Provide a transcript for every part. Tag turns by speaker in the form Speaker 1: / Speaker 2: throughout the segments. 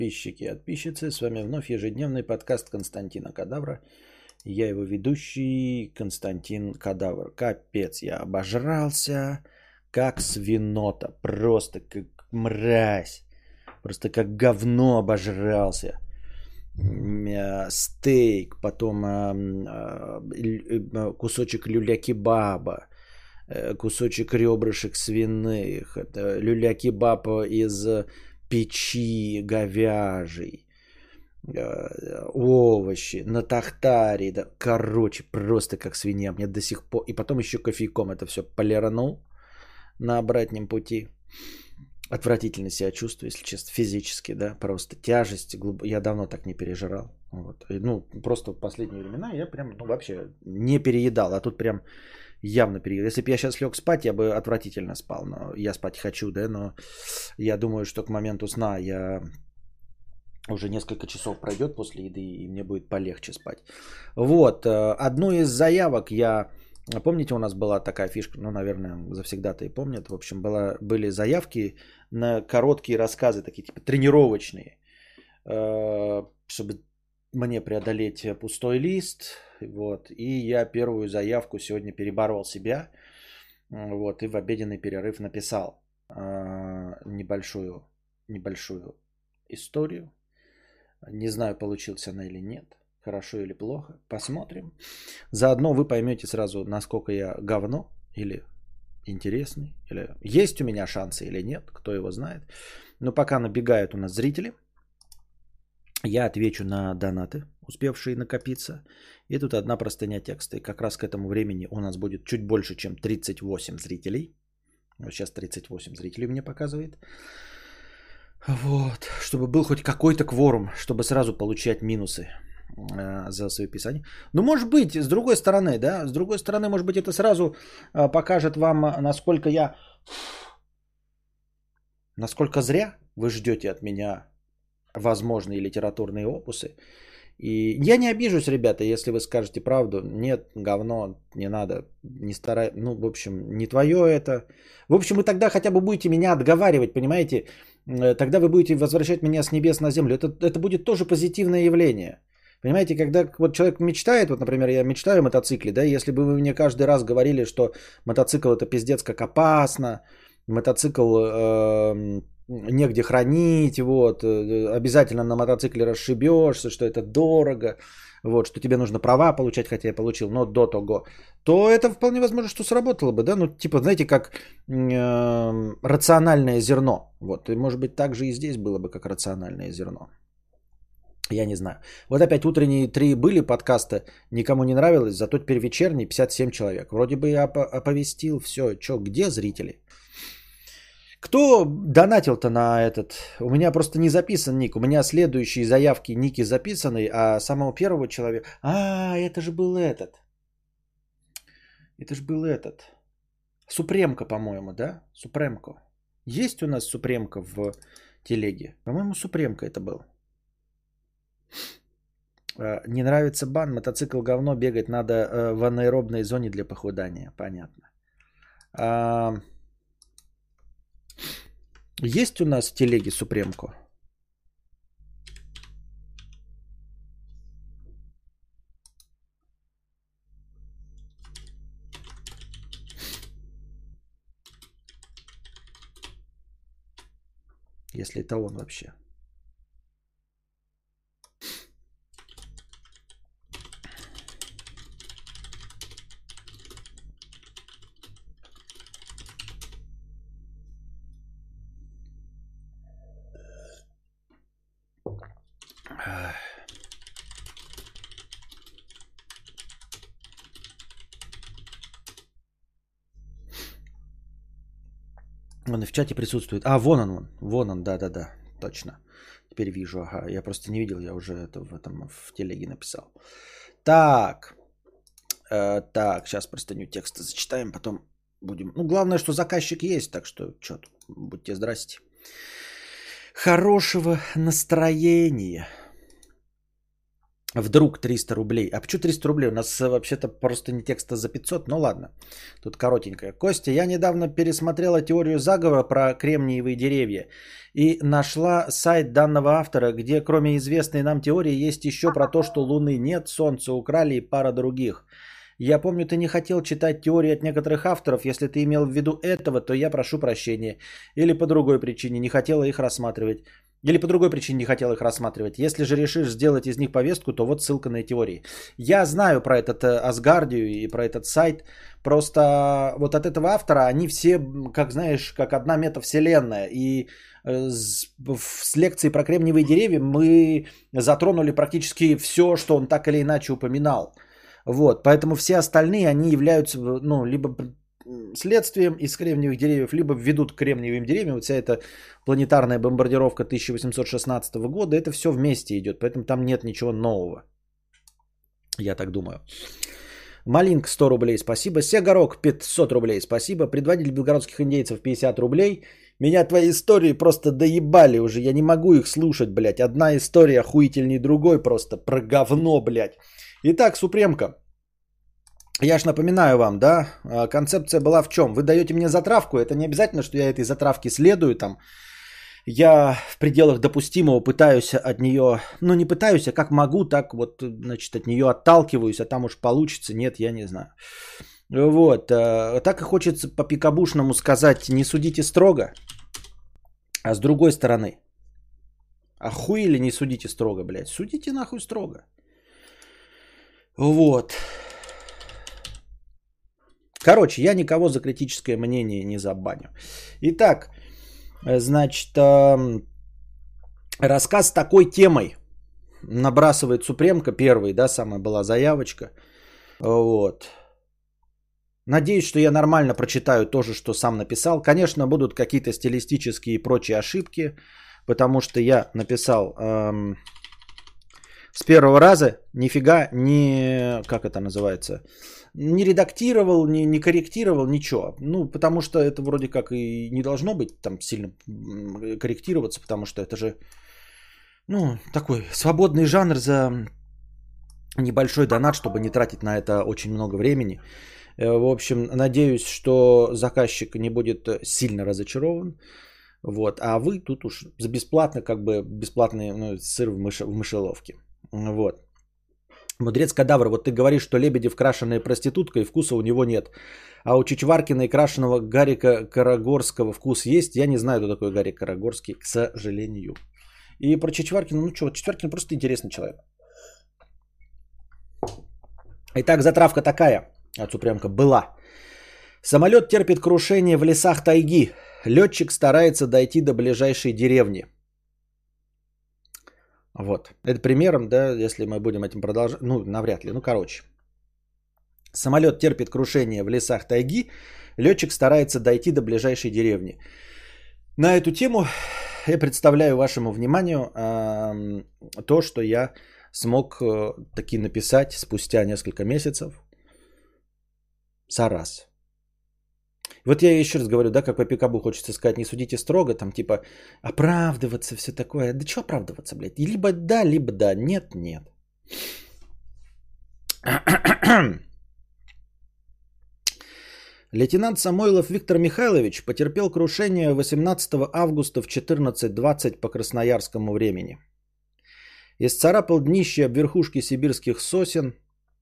Speaker 1: Подписчики и подписчицы, с вами вновь ежедневный подкаст Константина Кадавра. Я его ведущий Константин Кадавр. Капец, я обожрался, как свинота, просто как мразь, просто как говно обожрался. Стейк, потом кусочек люля-кебаба, кусочек ребрышек свиных, это люля-кебаб из печи говяжий, овощи, на тахтаре, да, короче, просто как свинья, мне до сих пор, и потом еще кофейком это все полиранул на обратном пути, отвратительно себя чувствую, если честно, физически, да, просто тяжесть, я давно так не пережирал, вот. Ну, просто в последние времена я прям, ну, вообще не переедал, а тут прям явно переедал. Если бы я сейчас лег спать, я бы отвратительно спал, но я спать хочу, да, но я думаю, что к моменту сна я уже несколько часов пройдет после еды, и мне будет полегче спать. Вот, одну из заявок помните, у нас была такая фишка, ну, наверное, завсегда-то и помнят, в общем, были заявки на короткие рассказы, такие типа тренировочные, чтобы мне преодолеть пустой лист, вот, и я первую заявку сегодня переборол себя, вот, и в обеденный перерыв написал небольшую историю, не знаю, получилась она или нет, хорошо или плохо, посмотрим, заодно вы поймете сразу, насколько я говно, или интересный, или есть у меня шансы или нет, кто его знает, но пока набегают у нас зрители, я отвечу на донаты, успевшие накопиться. И тут одна простыня текста. И как раз к этому времени у нас будет чуть больше, чем 38 зрителей. Вот сейчас 38 зрителей мне показывает. Вот. Чтобы был хоть какой-то кворум, чтобы сразу получать минусы за свои писания. Ну, может быть, с другой стороны, да, с другой стороны, может быть, это сразу покажет вам, насколько зря вы ждете от меня возможные литературные опусы. И я не обижусь, ребята, если вы скажете правду. Нет, говно, не надо, не старай. Ну, в общем, не твое это. В общем, вы тогда хотя бы будете меня отговаривать, понимаете? Тогда вы будете возвращать меня с небес на землю. Это будет тоже позитивное явление. Понимаете, когда вот человек мечтает, вот, например, я мечтаю о мотоцикле, да, если бы вы мне каждый раз говорили, что мотоцикл это пиздец как опасно, мотоцикл негде хранить, вот, обязательно на мотоцикле расшибешься, что это дорого, вот, что тебе нужно права получать, хотя я получил, но до того, то это вполне возможно, что сработало бы, да, ну, типа, знаете, как рациональное зерно, вот, и, может быть, так же и здесь было бы, как рациональное зерно. Я не знаю. Вот опять утренние 3 были подкаста, никому не нравилось, зато теперь вечерний 57 человек. Вроде бы я оповестил, все, что, где зрители? Кто донатил-то на этот? У меня просто не записан ник. У меня следующие заявки ники записаны, а самого первого человека... это же был этот. Это же был этот. Супремка, по-моему, да? Супремко. Есть у нас Супремка в телеге? По-моему, Супремка это был. Не нравится бан, мотоцикл говно, бегать надо в анаэробной зоне для похудания. Понятно. Есть у нас в телеге Супремко? Если это он вообще. Он и в чате присутствует. Вон он, да, точно. Теперь вижу, ага, я просто не видел, я уже это в телеге написал. Так, сейчас простыню текста зачитаем, потом будем. Ну, главное, что заказчик есть, так что, будьте здрасте. Хорошего настроения. Вдруг 300 рублей. А почему 300 рублей? У нас вообще-то просто не текста за 500. Ну ладно, тут коротенькое. Костя, я недавно пересмотрела теорию заговора про кремниевые деревья. И нашла сайт данного автора, где кроме известной нам теории есть еще про то, что Луны нет, Солнце украли и пара других. Я помню, ты не хотел читать теории от некоторых авторов. Если ты имел в виду этого, то я прошу прощения. Или по другой причине не хотела их рассматривать. Или по другой причине не хотел их рассматривать. Если же решишь сделать из них повестку, то вот ссылка на теории. Я знаю про этот Асгардию и про этот сайт. Просто вот от этого автора они все, как знаешь, как одна метавселенная. И с лекцией про кремниевые деревья мы затронули практически все, что он так или иначе упоминал. Вот, поэтому все остальные, они являются, ну, либо следствием из кремниевых деревьев, либо ведут к кремниевым деревьям. Вот вся эта планетарная бомбардировка 1816 года, это все вместе идет, поэтому там нет ничего нового. Я так думаю. Малинк 100 рублей, спасибо. Сегорок 500 рублей, спасибо. Предводитель белгородских индейцев 50 рублей. Меня твои истории просто доебали уже, я не могу их слушать, блядь. Одна история охуительней другой просто, про говно, блядь. Итак, Супремка. Я ж напоминаю вам, да, концепция была в чем? Вы даете мне затравку, это не обязательно, что я этой затравке следую там. Я в пределах допустимого пытаюсь от нее, ну не пытаюсь, а как могу, так вот, значит, от нее отталкиваюсь, а там уж получится, нет, я не знаю. Вот, так и хочется по-пикабушному сказать, не судите строго, а с другой стороны, охуели не судите строго, блядь, судите нахуй строго. Вот. Короче, я никого за критическое мнение не забаню. Итак, значит, рассказ с такой темой набрасывает Супремка первый, да, самая была заявочка. Вот. Надеюсь, что я нормально прочитаю то же, что сам написал. Конечно, будут какие-то стилистические и прочие ошибки, потому что я написал с первого раза, нифига не, как это называется, не редактировал, не корректировал, ничего. Ну, потому что это вроде как и не должно быть там сильно корректироваться, потому что это же, ну, такой свободный жанр за небольшой донат, чтобы не тратить на это очень много времени. В общем, надеюсь, что заказчик не будет сильно разочарован. Вот. А вы тут уж за бесплатно, как бы бесплатный, ну, сыр в мышеловке. Вот. Мудрец Кадавр, вот ты говоришь, что Лебедев крашеная проститутка и вкуса у него нет. А у Чичваркина и крашеного Гарика Карагорского вкус есть. Я не знаю, кто такой Гарик Карагорский, к сожалению. И про Чичваркина, ну что, Чичваркин просто интересный человек. Итак, затравка такая от Супремка была. Самолет терпит крушение в лесах тайги. Летчик старается дойти до ближайшей деревни. Вот. Это примером, да, если мы будем этим продолжать. Ну, навряд ли. Ну, короче. Самолет терпит крушение в лесах тайги. Летчик старается дойти до ближайшей деревни. На эту тему я представляю вашему вниманию то, что я смог таки написать спустя несколько месяцев за раз. Вот я еще раз говорю, да, как по пикабу хочется сказать, не судите строго, там типа оправдываться, все такое. Да что оправдываться, блядь? И либо да, нет, нет. Лейтенант Самойлов Виктор Михайлович потерпел крушение 18 августа в 14:20 по красноярскому времени. Исцарапал днище об верхушке сибирских сосен.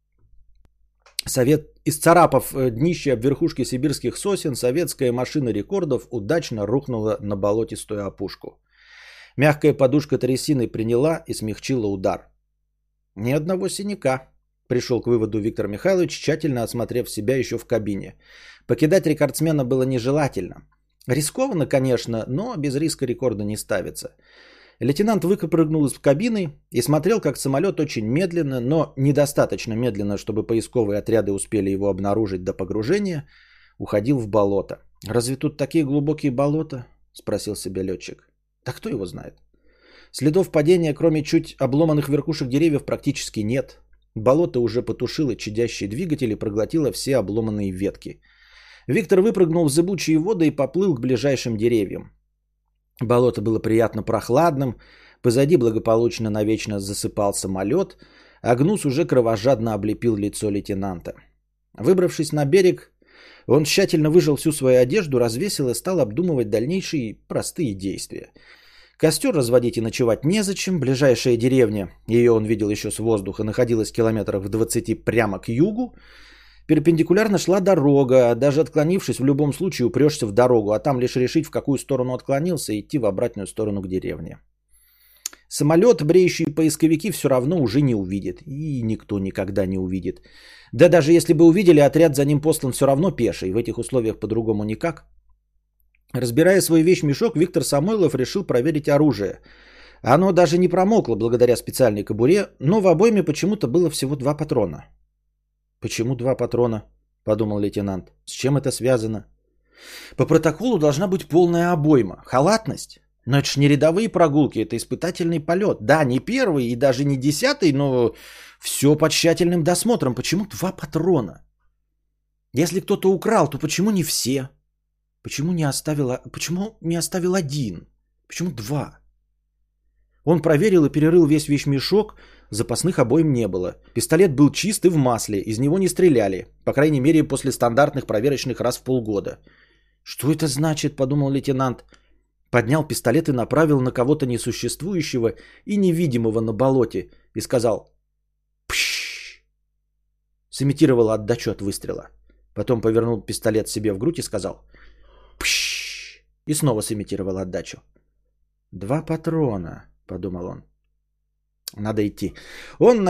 Speaker 1: Исцарапав днище об верхушке сибирских сосен, советская машина рекордов удачно рухнула на болотистую опушку. Мягкая подушка трясины приняла и смягчила удар. Ни одного синяка, пришел к выводу Виктор Михайлович, тщательно осмотрев себя еще в кабине. Покидать рекордсмена было нежелательно. Рискованно, конечно, но без риска рекорда не ставится. Лейтенант выпрыгнул из кабины и смотрел, как самолет очень медленно, но недостаточно медленно, чтобы поисковые отряды успели его обнаружить до погружения, уходил в болото. «Разве тут такие глубокие болота?» – спросил себя летчик. «Да кто его знает?» Следов падения, кроме чуть обломанных верхушек деревьев, практически нет. Болото уже потушило чадящий двигатель и проглотило все обломанные ветки. Виктор выпрыгнул в зыбучие воды и поплыл к ближайшим деревьям. Болото было приятно прохладным, позади благополучно навечно засыпал самолет, а гнус уже кровожадно облепил лицо лейтенанта. Выбравшись на берег, он тщательно выжал всю свою одежду, развесил и стал обдумывать дальнейшие простые действия. Костер разводить и ночевать незачем. Ближайшая деревня, ее он видел еще с воздуха, находилась километрах в 20 прямо к югу. Перпендикулярно шла дорога, даже отклонившись, в любом случае упрешься в дорогу, а там лишь решить, в какую сторону отклонился, и идти в обратную сторону к деревне. Самолет, бреющие поисковики, все равно уже не увидит. И никто никогда не увидит. Да даже если бы увидели, отряд за ним послан все равно пеший. В этих условиях по-другому никак. Разбирая свой вещмешок, Виктор Самойлов решил проверить оружие. Оно даже не промокло благодаря специальной кобуре, но в обойме почему-то было всего 2 патрона. «Почему 2 патрона?» – подумал лейтенант. «С чем это связано?» «По протоколу должна быть полная обойма. Халатность? Но это ж не рядовые прогулки, это испытательный полет. Да, не первый и даже не 10-й, но все под тщательным досмотром. Почему 2 патрона? Если кто-то украл, то почему не все? Почему не оставил 1? Почему 2? Он проверил и перерыл весь вещмешок. Запасных обоим не было. Пистолет был чист и в масле. Из него не стреляли. По крайней мере, после стандартных проверочных раз в полгода. «Что это значит?» – подумал лейтенант. Поднял пистолет и направил на кого-то несуществующего и невидимого на болоте. И сказал «Пшшш». Сымитировал отдачу от выстрела. Потом повернул пистолет себе в грудь и сказал «Пшшш». И снова сымитировал отдачу. 2 патрона, подумал он. Надо идти. Он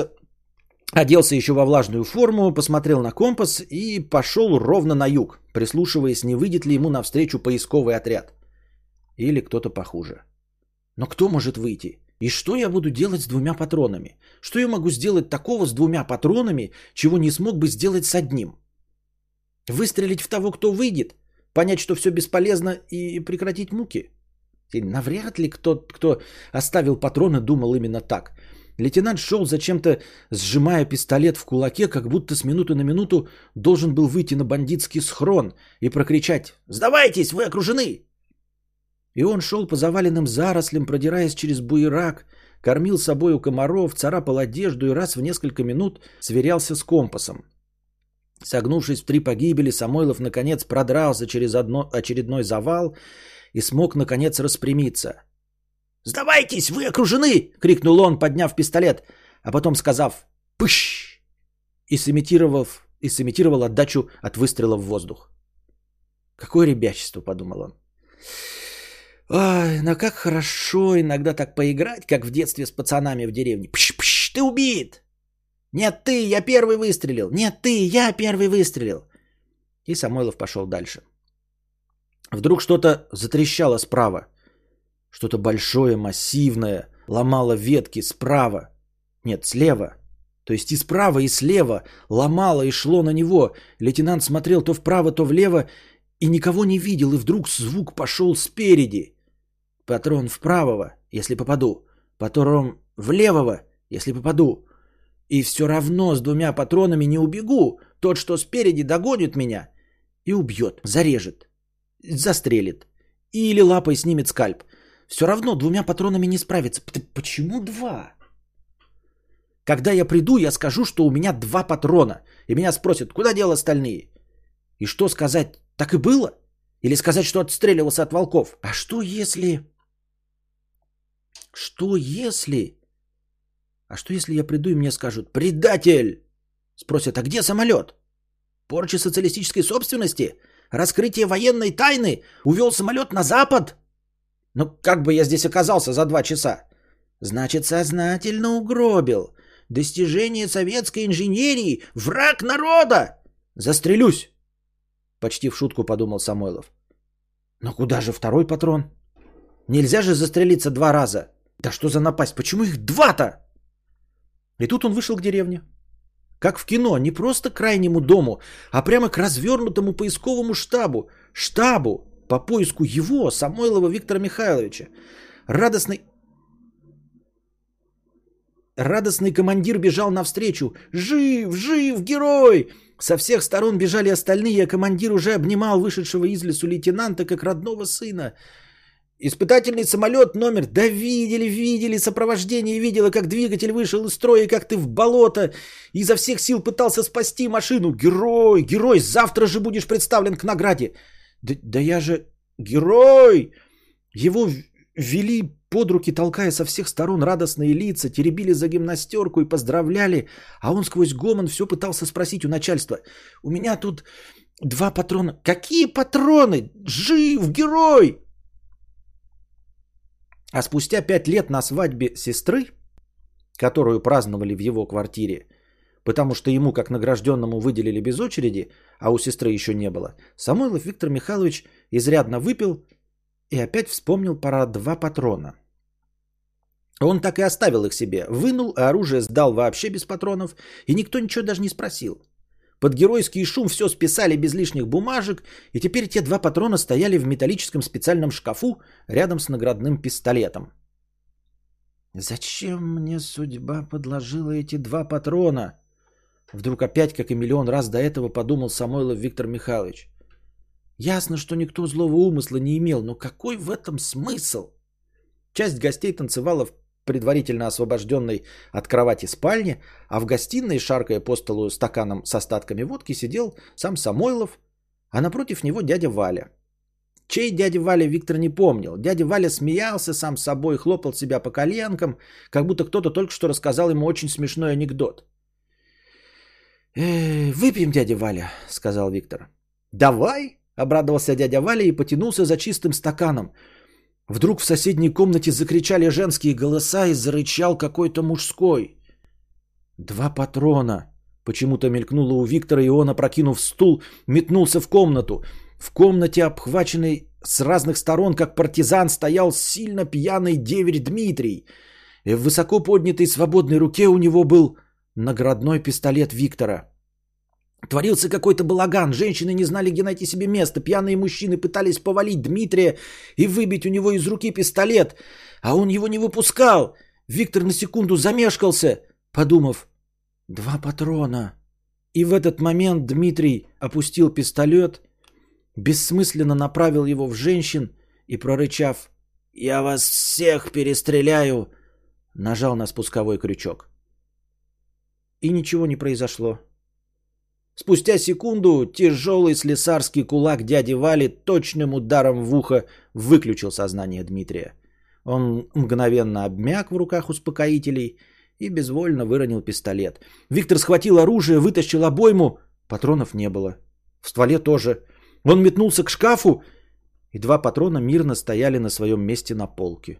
Speaker 1: оделся еще во влажную форму, посмотрел на компас и пошел ровно на юг, прислушиваясь, не выйдет ли ему навстречу поисковый отряд. Или кто-то похуже. Но кто может выйти? И что я буду делать с 2 патронами? Что я могу сделать такого с 2 патронами, чего не смог бы сделать с 1? Выстрелить в того, кто выйдет? Понять, что все бесполезно и прекратить муки? И навряд ли кто оставил патроны, думал именно так. Лейтенант шел зачем-то, сжимая пистолет в кулаке, как будто с минуты на минуту должен был выйти на бандитский схрон и прокричать «Сдавайтесь, вы окружены!» И он шел по заваленным зарослям, продираясь через буерак, кормил собою комаров, царапал одежду и раз в несколько минут сверялся с компасом. Согнувшись в 3 погибели, Самойлов наконец продрался через очередной завал и смог наконец распрямиться. «Сдавайтесь, вы окружены!» — крикнул он, подняв пистолет, а потом сказав «Пыщ!» и сымитировал отдачу от выстрела в воздух. «Какое ребячество!» — подумал он. «Ой, но как хорошо иногда так поиграть, как в детстве с пацанами в деревне. Пш-пш, ты убит! Нет, ты, я первый выстрелил! Нет, ты, я первый выстрелил!» И Самойлов пошел дальше. Вдруг что-то затрещало справа. Что-то большое, массивное, ломало ветки справа. Нет, слева. То есть и справа, и слева ломало и шло на него. Лейтенант смотрел то вправо, то влево и никого не видел. И вдруг звук пошел спереди. Патрон вправого, если попаду. Патрон влевого, если попаду. И все равно с 2 патронами не убегу. Тот, что спереди, догонит меня и убьет, зарежет, застрелит. Или лапой снимет скальп. Все равно 2 патронами не справится. Почему 2? Когда я приду, я скажу, что у меня 2 патрона. И меня спросят, куда дел остальные? И что сказать? Так и было? Или сказать, что отстреливался от волков? А что если... Что если я приду и мне скажут «Предатель!» Спросят, а где самолет? Порча социалистической собственности? Раскрытие военной тайны? Увел самолет на запад? Ну как бы я здесь оказался за 2 часа? Значит, сознательно угробил. Достижение советской инженерии. Враг народа. Застрелюсь. Почти в шутку подумал Самойлов. Но куда же 2 патрон? Нельзя же застрелиться 2 раза. Да что за напасть? Почему их 2-то? И тут он вышел к деревне. Как в кино, не просто к крайнему дому, а прямо к развернутому поисковому штабу. Штабу по поиску его, Самойлова Виктора Михайловича. Радостный командир бежал навстречу. «Жив, жив, герой!» Со всех сторон бежали остальные, а командир уже обнимал вышедшего из лесу лейтенанта как родного сына. испытательный самолет номер... Да видели сопровождение, видела, как двигатель вышел из строя, как ты в болото. Изо всех сил пытался спасти машину. Герой, завтра же будешь представлен к награде. Да я же герой. Его вели под руки, толкая со всех сторон радостные лица, теребили за гимнастерку и поздравляли. А он сквозь гомон все пытался спросить у начальства. У меня тут 2 патрона. Какие патроны? Жив, герой! А спустя 5 лет на свадьбе сестры, которую праздновали в его квартире, потому что ему, как награжденному, выделили без очереди, а у сестры еще не было, Самойлов Виктор Михайлович изрядно выпил и опять вспомнил про 2 патрона. Он так и оставил их себе, вынул, а оружие сдал вообще без патронов, и никто ничего даже не спросил. Под геройский шум все списали без лишних бумажек, и теперь те 2 патрона стояли в металлическом специальном шкафу рядом с наградным пистолетом. Зачем мне судьба подложила эти 2 патрона? Вдруг опять, как и миллион раз до этого, подумал Самойлов Виктор Михайлович. Ясно, что никто злого умысла не имел, но какой в этом смысл? Часть гостей танцевала в предварительно освобожденной от кровати спальне, а в гостиной, шаркая по столу стаканом с остатками водки, сидел сам Самойлов, а напротив него дядя Валя. Чей дядя Валя Виктор не помнил. Дядя Валя смеялся сам с собой, хлопал себя по коленкам, как будто кто-то только что рассказал ему очень смешной анекдот. «Выпьем, дядя Валя», — сказал Виктор. «Давай», — обрадовался дядя Валя и потянулся за чистым стаканом. Вдруг в соседней комнате закричали женские голоса и зарычал какой-то мужской. 2 патрона. Почему-то мелькнуло у Виктора, и он, опрокинув стул, метнулся в комнату. В комнате, обхваченной с разных сторон, как партизан, стоял сильно пьяный деверь Дмитрий. И в высоко поднятой свободной руке у него был наградной пистолет Виктора. Творился какой-то балаган, женщины не знали, где найти себе место, пьяные мужчины пытались повалить Дмитрия и выбить у него из руки пистолет, а он его не выпускал. Виктор на секунду замешкался, подумав, 2 патрона. И в этот момент Дмитрий опустил пистолет, бессмысленно направил его в женщин и, прорычав «Я вас всех перестреляю», нажал на спусковой крючок. И ничего не произошло. Спустя секунду тяжелый слесарский кулак дяди Вали точным ударом в ухо выключил сознание Дмитрия. Он мгновенно обмяк в руках успокоителей и безвольно выронил пистолет. Виктор схватил оружие, вытащил обойму. Патронов не было. В стволе тоже. Он метнулся к шкафу, и 2 патрона мирно стояли на своем месте на полке.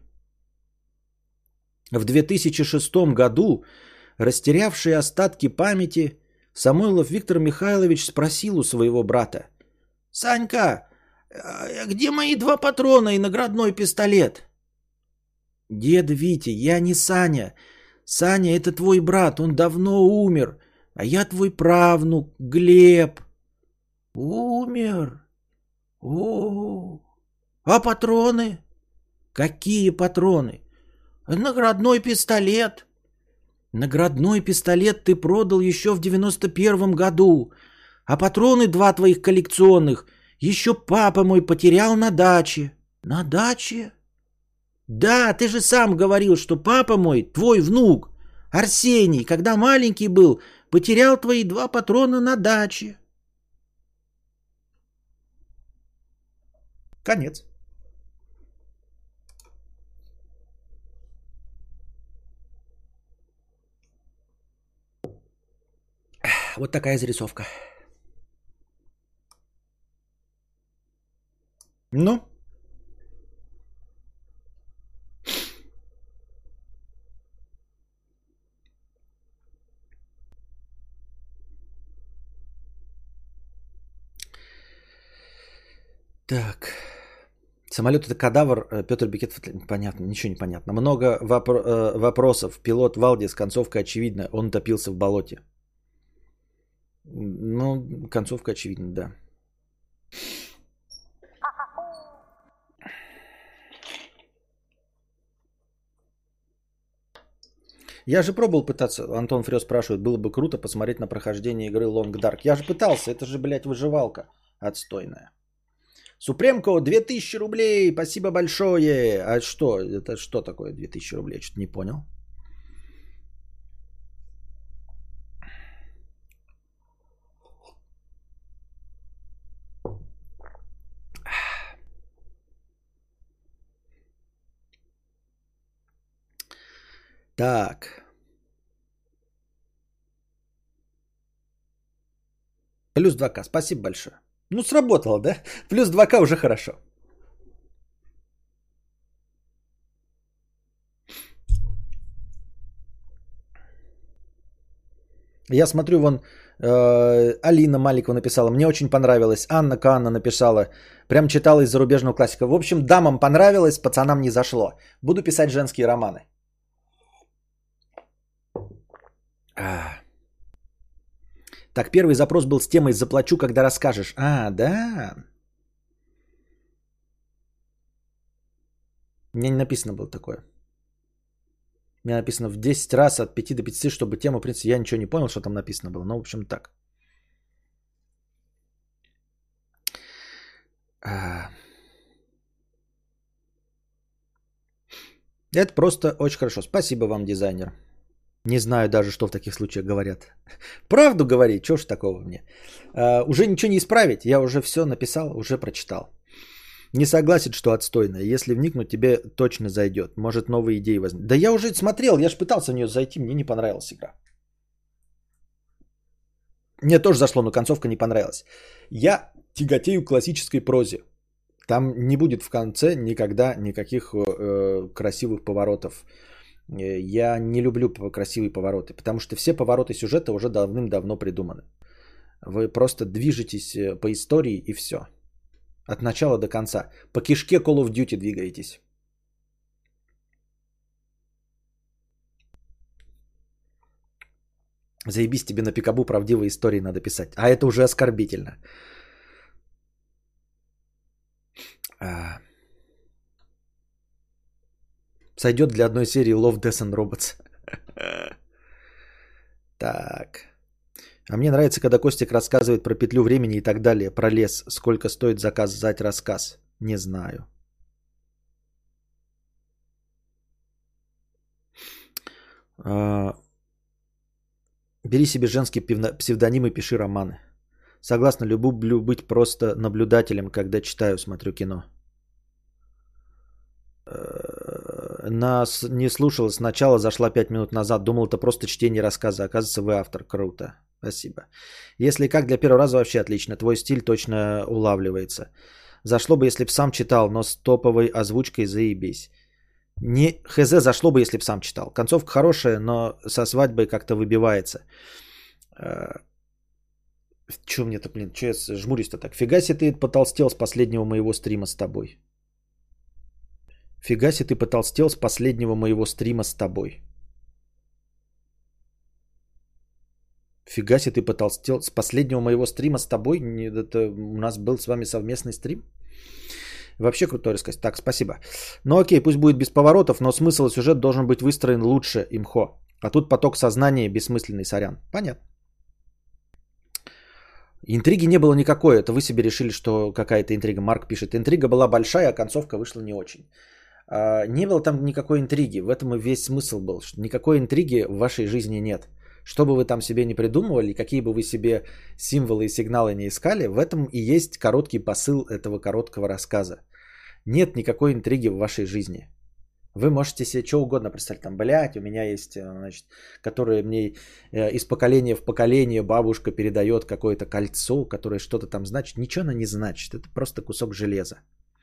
Speaker 1: В 2006 году, растерявший остатки памяти, Самойлов Виктор Михайлович спросил у своего брата. «Санька, где мои 2 патрона и наградной пистолет?» «Дед Витя, я не Саня. Саня — это твой брат, он давно умер. А я твой правнук, Глеб». «Умер? О, а патроны?» «Какие патроны?» «Наградной пистолет». «Наградной пистолет ты продал еще в 91 году, а патроны 2 твоих коллекционных еще папа мой потерял на даче». «На даче?» «Да, ты же сам говорил, что папа мой, твой внук, Арсений, когда маленький был, потерял твои 2 патрона на даче». Конец. Вот такая зарисовка. Ну? Так. Самолет — это кадавр. Петр Бекетов, понятно, ничего не понятно. Много вопросов. Пилот Валдис, концовка очевидна. Он топился в болоте. Ну, концовка очевидна, да. Я же пробовал пытаться, Антон Фрёс спрашивает, было бы круто посмотреть на прохождение игры Long Dark. Я же пытался, это же, блядь, выживалка отстойная. Супремко, 2000 рублей, спасибо большое. А что, это что такое 2000 рублей? Что-то не понял. Так. Плюс 2К, спасибо большое. Ну, сработало, да? Плюс 2К уже хорошо. Я смотрю, вон Алина Маликова написала, мне очень понравилось. Анна Канна написала, прям читала из зарубежного классика. В общем, дамам понравилось, пацанам не зашло. Буду писать женские романы. Так, первый запрос был с темой «Заплачу, когда расскажешь». А, да. У меня не написано было такое. У меня написано в 10 раз от 5 до 5, чтобы тема, в принципе, я ничего не понял, что там написано было. Но, в общем, так. Это просто очень хорошо. Спасибо вам, дизайнер. Не знаю даже, что в таких случаях говорят. Правду говори, чего ж такого мне. Уже ничего не исправить. Я уже все написал, уже прочитал. Не согласен, что отстойно. Если вникнуть, тебе точно зайдет. Может, новые идеи возникнут. Да я уже смотрел, я же пытался в нее зайти, мне не понравилась игра. Мне тоже зашло, но концовка не понравилась. Я тяготею к классической прозе. Там не будет в конце никогда никаких красивых поворотов. Я не люблю красивые повороты, потому что все повороты сюжета уже давным-давно придуманы. Вы просто движетесь по истории и все. От начала до конца. По кишке Call of Duty двигаетесь. Заебись, тебе на Пикабу правдивые истории надо писать. А это уже оскорбительно. Сойдет для одной серии Love, Death and Robots. Так. А мне нравится, когда Костик рассказывает про петлю времени и так далее, про лес. Сколько стоит заказать рассказ? Не знаю. Бери себе женский псевдоним и пиши романы. Согласна, люблю быть просто наблюдателем, когда читаю, смотрю кино. Нас не слушала сначала, зашла 5 минут назад. Думал, это просто чтение рассказа. Оказывается, вы автор. Круто. Спасибо. Если как, для первого раза вообще отлично. Твой стиль точно улавливается. Зашло бы, если б сам читал, но с топовой озвучкой заебись. Не хз зашло бы, если б сам читал. Концовка хорошая, но со свадьбой как-то выбивается. Че мне-то, блин, че я жмурюсь-то так? Фига себе ты потолстел с последнего моего стрима с тобой. Фига себе ты потолстел с последнего моего стрима с тобой. Фига себе ты потолстел с последнего моего стрима с тобой. Это у нас был с вами совместный стрим. Вообще крутой рассказ. Так, спасибо. Ну окей, пусть будет без поворотов, но смысл и сюжет должен быть выстроен лучше, имхо. А тут поток сознания бессмысленный, сорян. Понятно. Интриги не было никакой. Это вы себе решили, что какая-то интрига. Марк пишет. Интрига была большая, а концовка вышла не очень. Не было там никакой интриги. В этом и весь смысл был. Никакой интриги в вашей жизни нет. Что бы вы там себе не придумывали, какие бы вы себе символы и сигналы не искали, в этом и есть короткий посыл этого короткого рассказа. Нет никакой интриги в вашей жизни. Вы можете себе что угодно представить. Там, блядь, у меня есть, значит, которое мне из поколения в поколение бабушка передает какое-то кольцо, которое что-то там значит. Ничего оно не значит. Это просто кусок железа.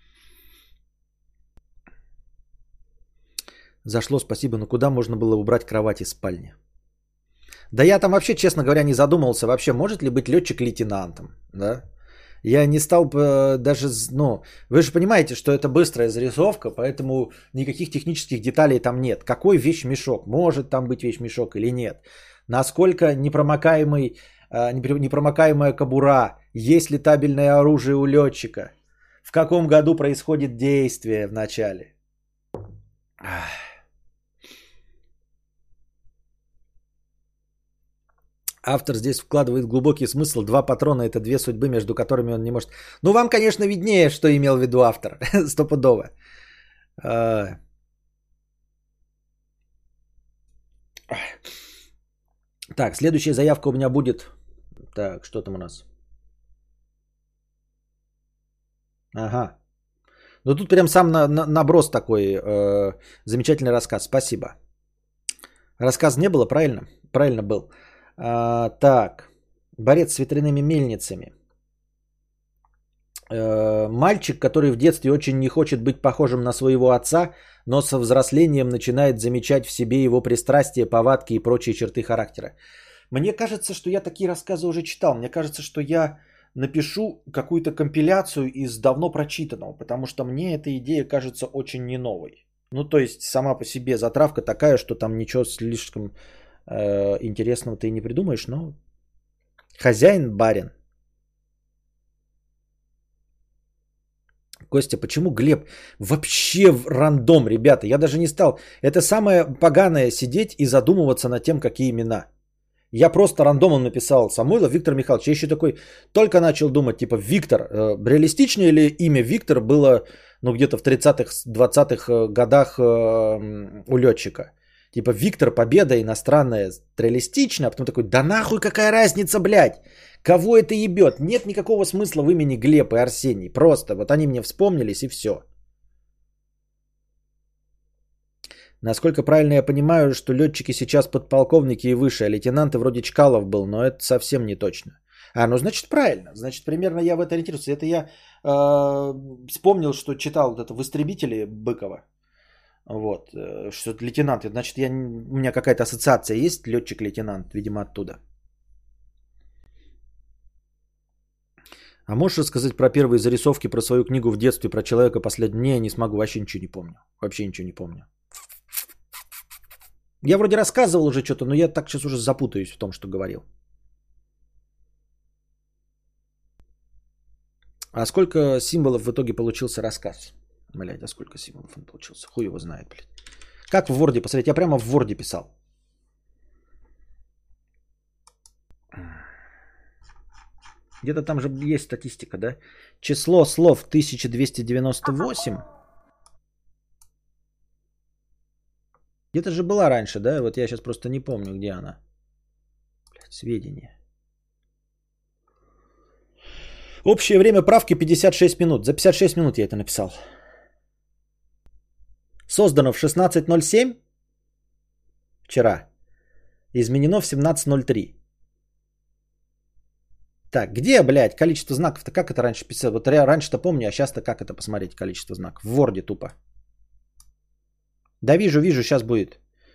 Speaker 1: Зашло, спасибо. Но куда можно было убрать кровать из спальни? Да я там вообще, честно говоря, не задумывался. Вообще, может ли быть летчик лейтенантом? Да? Я не стал даже, ну, вы же понимаете, что это быстрая зарисовка, поэтому никаких технических деталей там нет. Какой вещмешок? Может там быть вещмешок или нет? Насколько непромокаемая кобура? Есть ли табельное оружие у летчика? В каком году происходит действие в начале? Автор здесь вкладывает глубокий смысл. 2 патрона – это 2 судьбы, между которыми он не может... Ну, вам, конечно, виднее, что имел в виду автор. Стопудово. Так, следующая заявка у меня будет... Так, что там у нас? Ага. Ну, тут прям сам наброс такой. Замечательный рассказ. Спасибо. Рассказ не было, правильно? Правильно был. Так. Борец с ветряными мельницами. Мальчик, который в детстве очень не хочет быть похожим на своего отца, но со взрослением начинает замечать в себе его пристрастия, повадки и прочие черты характера. Мне кажется, что я такие рассказы уже читал. Мне кажется, что я напишу какую-то компиляцию из давно прочитанного, потому что мне эта идея кажется очень не новой. Ну, то есть сама по себе затравка такая, что там ничего слишком интересного ты не придумаешь, но хозяин барин. Костя, почему Глеб вообще в рандом, ребята? Я даже не стал. Это самое поганое сидеть и задумываться над тем, какие имена. Я просто рандомом написал Самойлов Виктор Михайлович. Я еще такой только начал думать, типа Виктор. Реалистичное ли имя Виктор было, ну, где-то в 30-х, 20-х годах у летчика? Типа Виктор, победа иностранная, реалистично. А потом такой, да нахуй какая разница, блядь? Кого это ебет? Нет никакого смысла в имени Глеб и Арсений. Просто вот они мне вспомнились и все. Насколько правильно я понимаю, что летчики сейчас подполковники и выше, а лейтенанты вроде Чкалов был, но это совсем не точно. Ну значит правильно. Значит примерно я в это ориентируюсь. Это я вспомнил, что читал вот это в «Истребителе» Быкова. Вот, что лейтенант. Значит у меня какая-то ассоциация есть, летчик-лейтенант, видимо оттуда. А можешь рассказать про первые зарисовки, про свою книгу в детстве, про человека последнее? Не смогу, вообще ничего не помню. Вообще ничего не помню. Я вроде рассказывал уже что-то, но я так сейчас уже запутаюсь в том, что говорил. А сколько символов в итоге получился рассказ? Блядь, а сколько символов он получился? Хуй его знает, блядь. Как в Word посмотреть? Я прямо в Word писал. Где-то там же есть статистика, да? Число слов 1298. Где-то же была раньше, да? Вот я сейчас просто не помню, где она. Блядь, сведения. Общее время правки 56 минут. За 56 минут я это написал. Создано в 16:07 вчера. Изменено в 17:03. Так, где, блядь, количество знаков-то? Как это раньше писал? Вот я раньше-то помню, а сейчас-то как это посмотреть, количество знаков? В Word тупо. Да вижу, сейчас будет.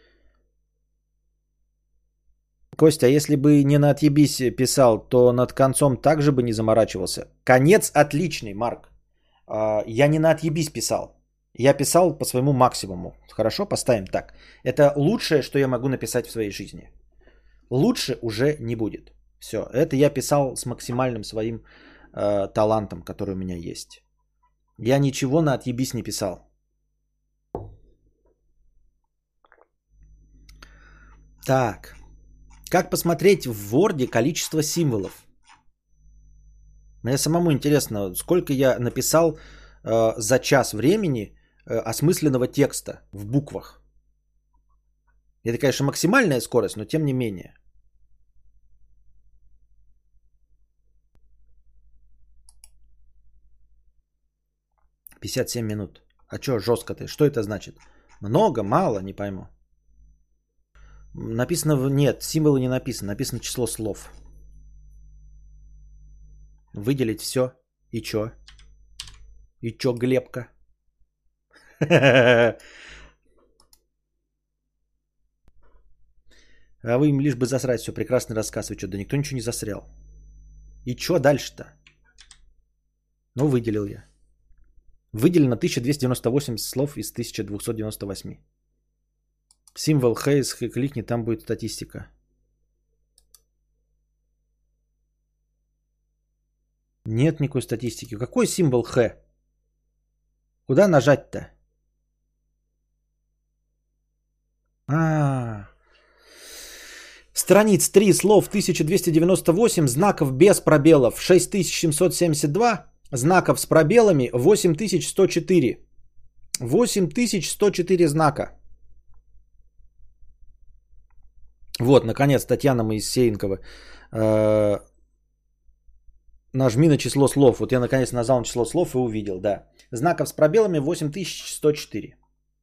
Speaker 1: Костя, а если бы не на отъебись писал, то над концом также бы не заморачивался? Конец отличный, Марк. Я не на отъебись писал. Я писал по своему максимуму. Хорошо, поставим так. Это лучшее, что я могу написать в своей жизни. Лучше уже не будет. Все, это я писал с максимальным своим талантом, который у меня есть. Я ничего на отъебись не писал. Так. Как посмотреть в Word количество символов? Мне самому интересно, сколько я написал за час времени осмысленного текста в буквах. Это, конечно, максимальная скорость, но тем не менее. — 57 минут. А что жестко ты? Что это значит? Много, мало, не пойму. Написано, нет, символы не написано. Написано число слов. Выделить все. И чё? И чё, Глебка? А вы им лишь бы засрать все. Прекрасный рассказ. Вы что, да никто ничего не засрял. И чё дальше-то? Ну, выделил я. Выделено 1298 слов из 1298. Символ Хейс, кликни, там будет статистика. Нет никакой статистики. Какой символ Х? Куда нажать-то? Страниц 3, слов 1298, знаков без пробелов 6772, знаков с пробелами 8104. 8104 знака. Вот, наконец, Татьяна Моисеенкова. Нажми на число слов. Вот я наконец нажал на число слов и увидел, да. Знаков с пробелами 8104.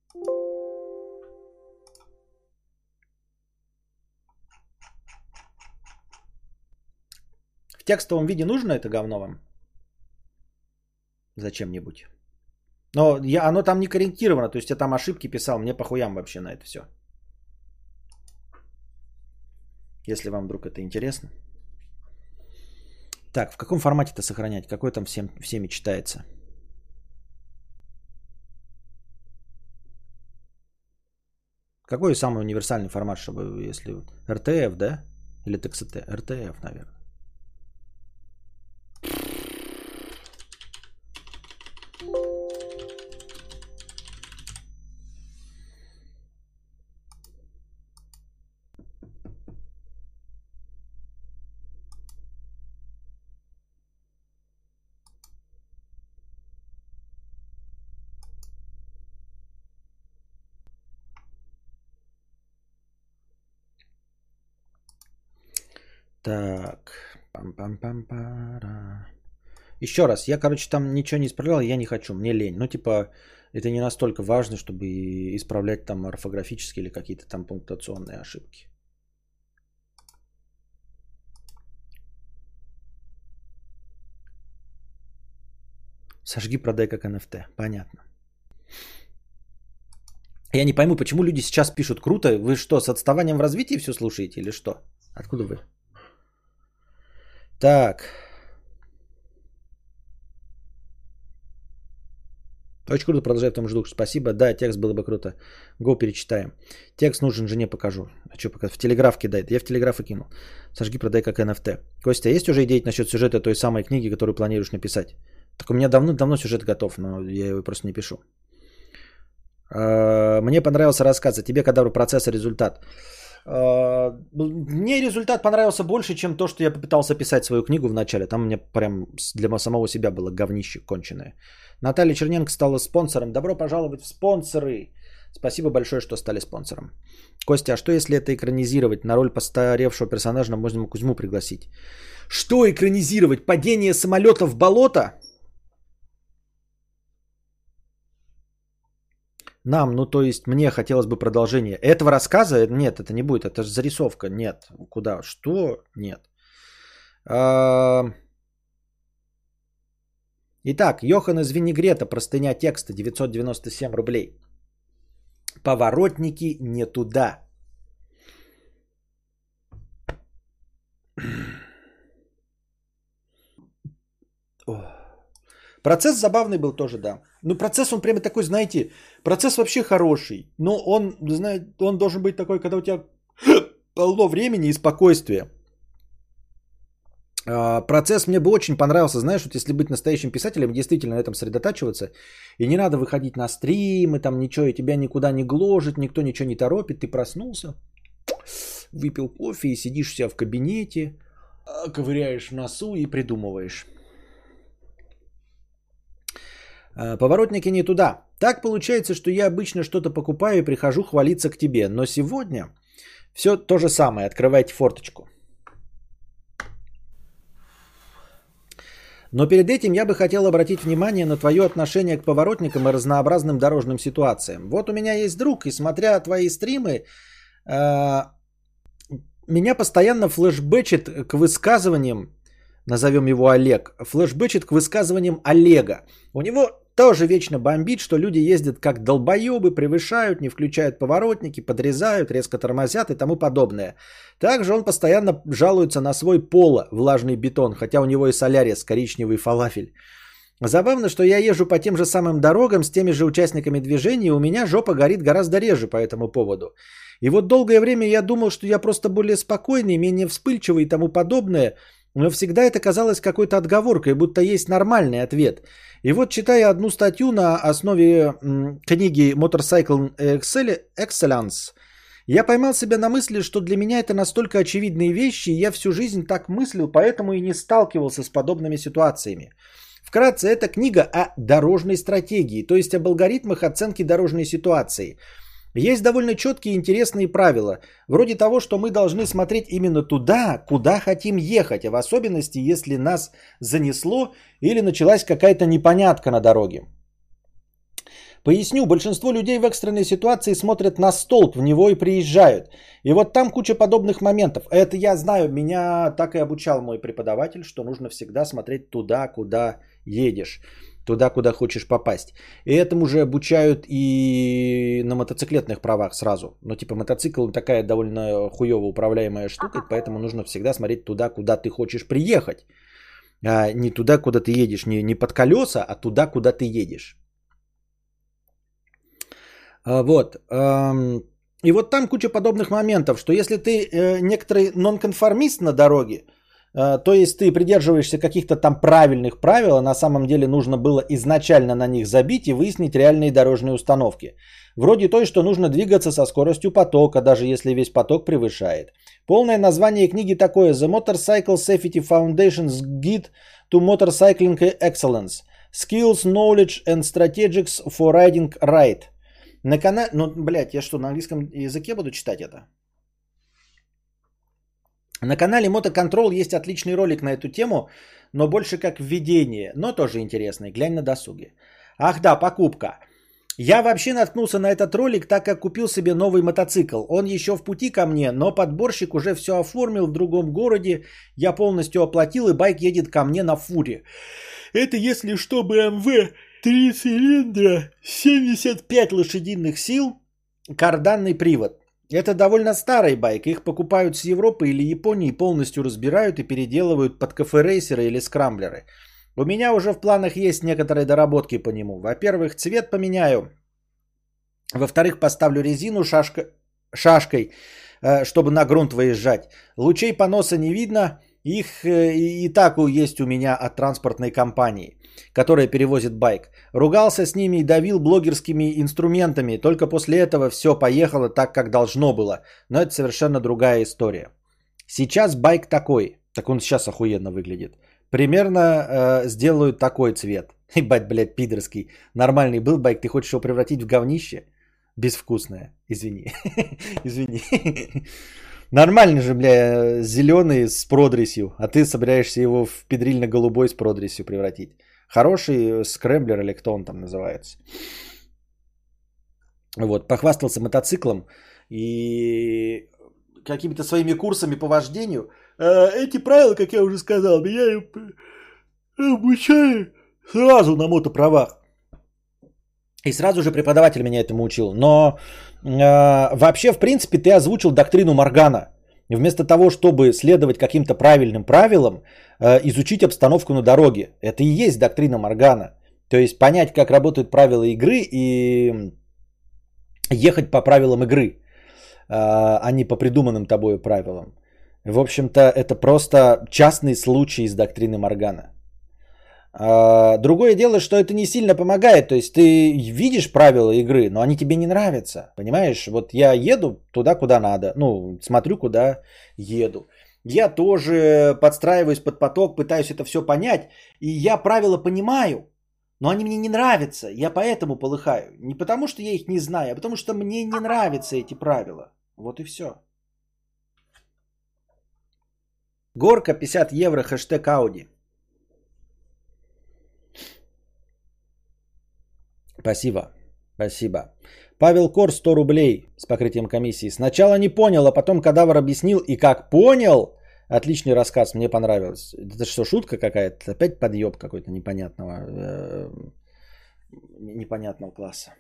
Speaker 1: В текстовом виде нужно это говно вам? Зачем-нибудь. Но оно там не корректировано, то есть я там ошибки писал, мне похуям вообще на это все. Если вам вдруг это интересно. Так, в каком формате это сохранять? Какой там всеми читается? Какой самый универсальный формат, чтобы, если... RTF, да? Или TXT? RTF, наверное. Так. Пам-пам-пам-пара. Еще раз, я, короче, там ничего не исправлял, я не хочу, мне лень. Ну, типа, это не настолько важно, чтобы исправлять там орфографические или какие-то там пунктуационные ошибки. Сожги, продай как NFT. Понятно. Я не пойму, почему люди сейчас пишут круто. Вы что, с отставанием в развитии все слушаете или что? Откуда вы? Так. Очень круто, продолжай в том же духе. Спасибо. Да, текст было бы круто. Го перечитаем. Текст нужен, жене покажу. А что пока? В телеграф кидай. Я в телеграф и кинул. Сожги, продай как NFT. Костя, есть уже идеи насчет сюжета той самой книги, которую планируешь написать? Так у меня давно сюжет готов, но я его просто не пишу. Мне понравился рассказ. А тебе когда процесс и результат? Мне результат понравился больше, чем то, что я попытался писать свою книгу в начале. Там у меня прям для самого себя было говнище конченое. Наталья Черненко стала спонсором. Добро пожаловать в спонсоры. Спасибо большое, что стали спонсором. Костя, а что если это экранизировать? На роль постаревшего персонажа можно Кузьму пригласить. Что экранизировать? Падение самолета в болото? Ну то есть мне хотелось бы продолжение этого рассказа. Нет, это не будет, это же зарисовка. Нет, куда? Что? Нет. Итак, Йохан из Винегрета, простыня текста, 997 рублей. Поворотники не туда. Процесс забавный был тоже, да. Ну, процесс, он прямо такой, знаете, процесс вообще хороший. Но он, знаете, он должен быть такой, когда у тебя полно времени и спокойствия. Процесс мне бы очень понравился, знаешь, вот если быть настоящим писателем, действительно на этом сосредотачиваться, и не надо выходить на стримы, там ничего, и тебя никуда не гложет, никто ничего не торопит, ты проснулся, выпил кофе и сидишь у себя в кабинете, ковыряешь в носу и придумываешь. Поворотники не туда. Так получается, что я обычно что-то покупаю и прихожу хвалиться к тебе. Но сегодня все то же самое. Открывайте форточку. Но перед этим я бы хотел обратить внимание на твое отношение к поворотникам и разнообразным дорожным ситуациям. Вот у меня есть друг, и смотря твои стримы, меня постоянно флешбэчит к высказываниям, назовем его Олег, флешбэчит к высказываниям Олега. У него тоже вечно бомбит, что люди ездят как долбоебы, превышают, не включают поворотники, подрезают, резко тормозят и тому подобное. Также он постоянно жалуется на свой поло, влажный бетон, хотя у него и солярис, коричневый фалафель. Забавно, что я езжу по тем же самым дорогам с теми же участниками движения, и у меня жопа горит гораздо реже по этому поводу. И вот долгое время я думал, что я просто более спокойный, менее вспыльчивый и тому подобное, но всегда это казалось какой-то отговоркой, будто есть нормальный ответ. И вот читая одну статью на основе книги Motorcycle Excellence, Я поймал себя на мысли, что для меня это настолько очевидные вещи, и я всю жизнь так мыслил, поэтому и не сталкивался с подобными ситуациями. Вкратце, это книга о дорожной стратегии, то есть об алгоритмах оценки дорожной ситуации. Есть довольно четкие и интересные правила, вроде того, что мы должны смотреть именно туда, куда хотим ехать, а в особенности, если нас занесло или началась какая-то непонятка на дороге. Поясню, большинство людей в экстренной ситуации смотрят на столб, в него и приезжают. И вот там куча подобных моментов. Это я знаю, меня так и обучал мой преподаватель, что нужно всегда смотреть туда, куда едешь. Туда, куда хочешь попасть. И этому же обучают и на мотоциклетных правах сразу. Но типа мотоцикл такая довольно хуево управляемая штука, поэтому нужно всегда смотреть туда, куда ты хочешь приехать. А не туда, куда ты едешь. Не под колеса, а туда, куда ты едешь. Вот. И вот там куча подобных моментов, что если ты некоторый нонконформист на дороге, то есть ты придерживаешься каких-то там правильных правил, а на самом деле нужно было изначально на них забить и выяснить реальные дорожные установки. Вроде той, что нужно двигаться со скоростью потока, даже если весь поток превышает. Полное название книги такое: The Motorcycle Safety Foundation's Guide to Motorcycling Excellence. Skills, Knowledge and Strategies for Riding Right. На канале... Ну, блядь, я что, на английском языке буду читать это? На канале Мотоконтрол есть отличный ролик на эту тему, но больше как введение, но тоже интересный, глянь на досуге. Ах да, покупка. Я вообще наткнулся на этот ролик, так как купил себе новый мотоцикл. Он еще в пути ко мне, но подборщик уже все оформил в другом городе. Я полностью оплатил, и байк едет ко мне на фуре. Это если что, BMW 3 цилиндра, 75 лошадиных сил, карданный привод. Это довольно старый байк. Их покупают с Европы или Японии, полностью разбирают и переделывают под кафе-рейсеры или скрамблеры. У меня уже в планах есть некоторые доработки по нему. Во-первых, цвет поменяю. Во-вторых, поставлю резину шашкой, чтобы на грунт выезжать. Лучей поноса не видно. Их и так есть у меня от транспортной компании, которая перевозит байк. Ругался с ними и давил блогерскими инструментами. Только после этого все поехало так, как должно было. Но это совершенно другая история. Сейчас байк такой. Так он сейчас охуенно выглядит. Примерно сделают такой цвет. Ебать, блядь, пидорский. Нормальный был байк, ты хочешь его превратить в говнище? Безвкусное. Извини. Извини. Нормальный же, бля, зеленый с продресью, а ты собираешься его в педрильно-голубой с продресью превратить. Хороший скрэмблер или кто он там называется. Вот, похвастался мотоциклом и какими-то своими курсами по вождению. Эти правила, как я уже сказал, меня обучали сразу на мотоправах. И сразу же преподаватель меня этому учил. Но вообще, в принципе, ты озвучил доктрину Моргана. Вместо того, чтобы следовать каким-то правильным правилам, изучить обстановку на дороге. Это и есть доктрина Моргана. То есть понять, как работают правила игры и ехать по правилам игры, а не по придуманным тобой правилам. В общем-то, это просто частный случай из доктрины Моргана. Другое дело, что это не сильно помогает. То есть ты видишь правила игры, но они тебе не нравятся. Понимаешь? Вот я еду туда, куда надо. Ну, смотрю, куда еду. Я тоже подстраиваюсь под поток, пытаюсь это все понять. И я правила понимаю, но они мне не нравятся. Я поэтому полыхаю. Не потому, что я их не знаю, а потому, что мне не нравятся эти правила. Вот и все. Горка 50 евро, хэштег Ауди. Спасибо. Спасибо. Павел Кор, 100 рублей с покрытием комиссии. Сначала не понял, а потом кадавр объяснил. И как понял, отличный рассказ, мне понравилось. Это что, шутка какая-то? Опять подъеб какой-то непонятного класса.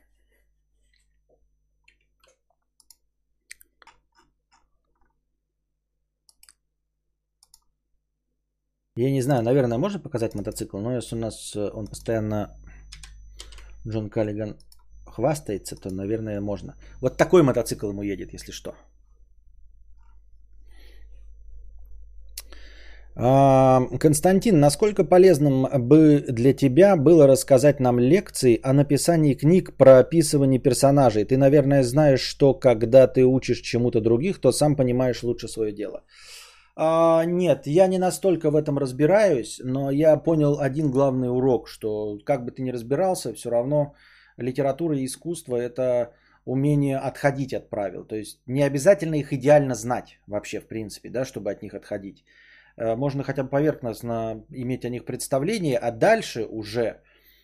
Speaker 1: Я не знаю, наверное, можно показать мотоцикл, но если у нас он постоянно... Джон Каллиган хвастается, то, наверное, можно. Вот такой мотоцикл ему едет, если что. Константин, насколько полезным бы для тебя было рассказать нам лекции о написании книг про описывание персонажей? Ты, наверное, знаешь, что когда ты учишь чему-то других, то сам понимаешь лучше свое дело. Нет, я не настолько в этом разбираюсь, но я понял один главный урок, что как бы ты ни разбирался, все равно литература и искусство – это умение отходить от правил. То есть не обязательно их идеально знать вообще, в принципе, да, чтобы от них отходить. Можно хотя бы поверхностно иметь о них представление, а дальше уже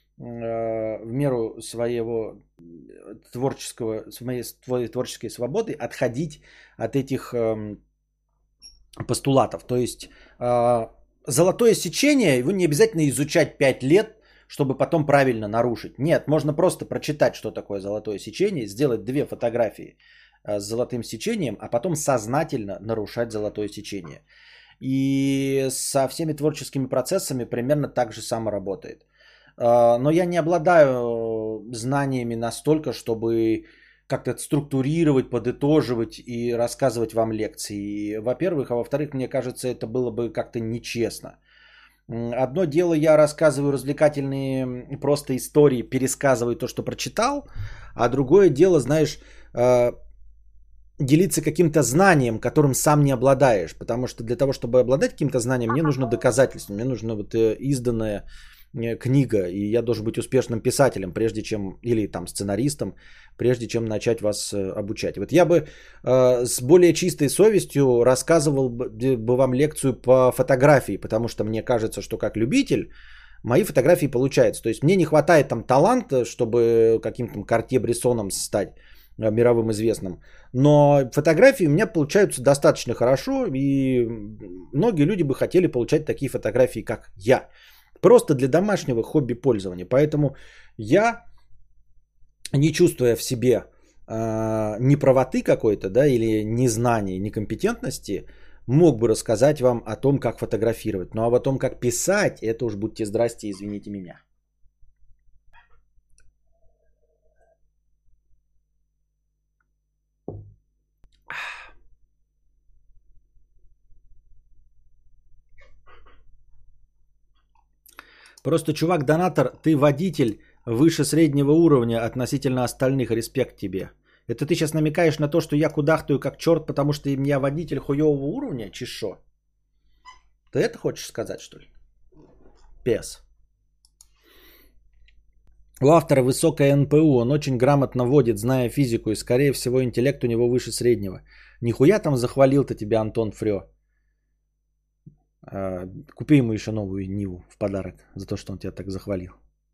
Speaker 1: в меру своего творческого, своей творческой свободы отходить от этих постулатов. То есть золотое сечение, его не обязательно изучать 5 лет, чтобы потом правильно нарушить. Нет, можно просто прочитать, что такое золотое сечение, сделать 2 фотографии с золотым сечением, а потом сознательно нарушать золотое сечение. И со всеми творческими процессами примерно так же само работает. Но я не обладаю знаниями настолько, чтобы как-то структурировать, подытоживать и рассказывать вам лекции. Во-первых, а во-вторых, мне кажется, это было бы как-то нечестно. Одно дело, я рассказываю развлекательные просто истории, пересказываю то, что прочитал, а другое дело, знаешь, делиться каким-то знанием, которым сам не обладаешь. Потому что для того, чтобы обладать каким-то знанием, мне нужно доказательство, мне нужна вот изданная книга, и я должен быть успешным писателем, прежде чем, или там сценаристом, прежде чем начать вас обучать. Вот я бы с более чистой совестью рассказывал бы вам лекцию по фотографии, потому что мне кажется, что как любитель мои фотографии получаются. То есть мне не хватает там таланта, чтобы каким-то Картье-Брессоном стать мировым известным. Но фотографии у меня получаются достаточно хорошо, и многие люди бы хотели получать такие фотографии, как я. Просто для домашнего хобби-пользования. Поэтому я, не чувствуя в себе неправоты какой-то, да, или незнания, некомпетентности, мог бы рассказать вам о том, как фотографировать. Ну а о том, как писать, это уж будьте здрасте, извините меня. Просто, чувак-донатор, ты водитель выше среднего уровня относительно остальных. Респект тебе. Это ты сейчас намекаешь на то, что я кудахтаю как черт, потому что я водитель хуевого уровня? Чешо? Ты это хочешь сказать, что ли? Пес. У автора высокая НПУ, он очень грамотно водит, зная физику, и скорее всего интеллект у него выше среднего. Нихуя там захвалил-то тебя Антон Фрё. Купи ему еще новую Ниву в подарок за то, что он тебя так захвалил.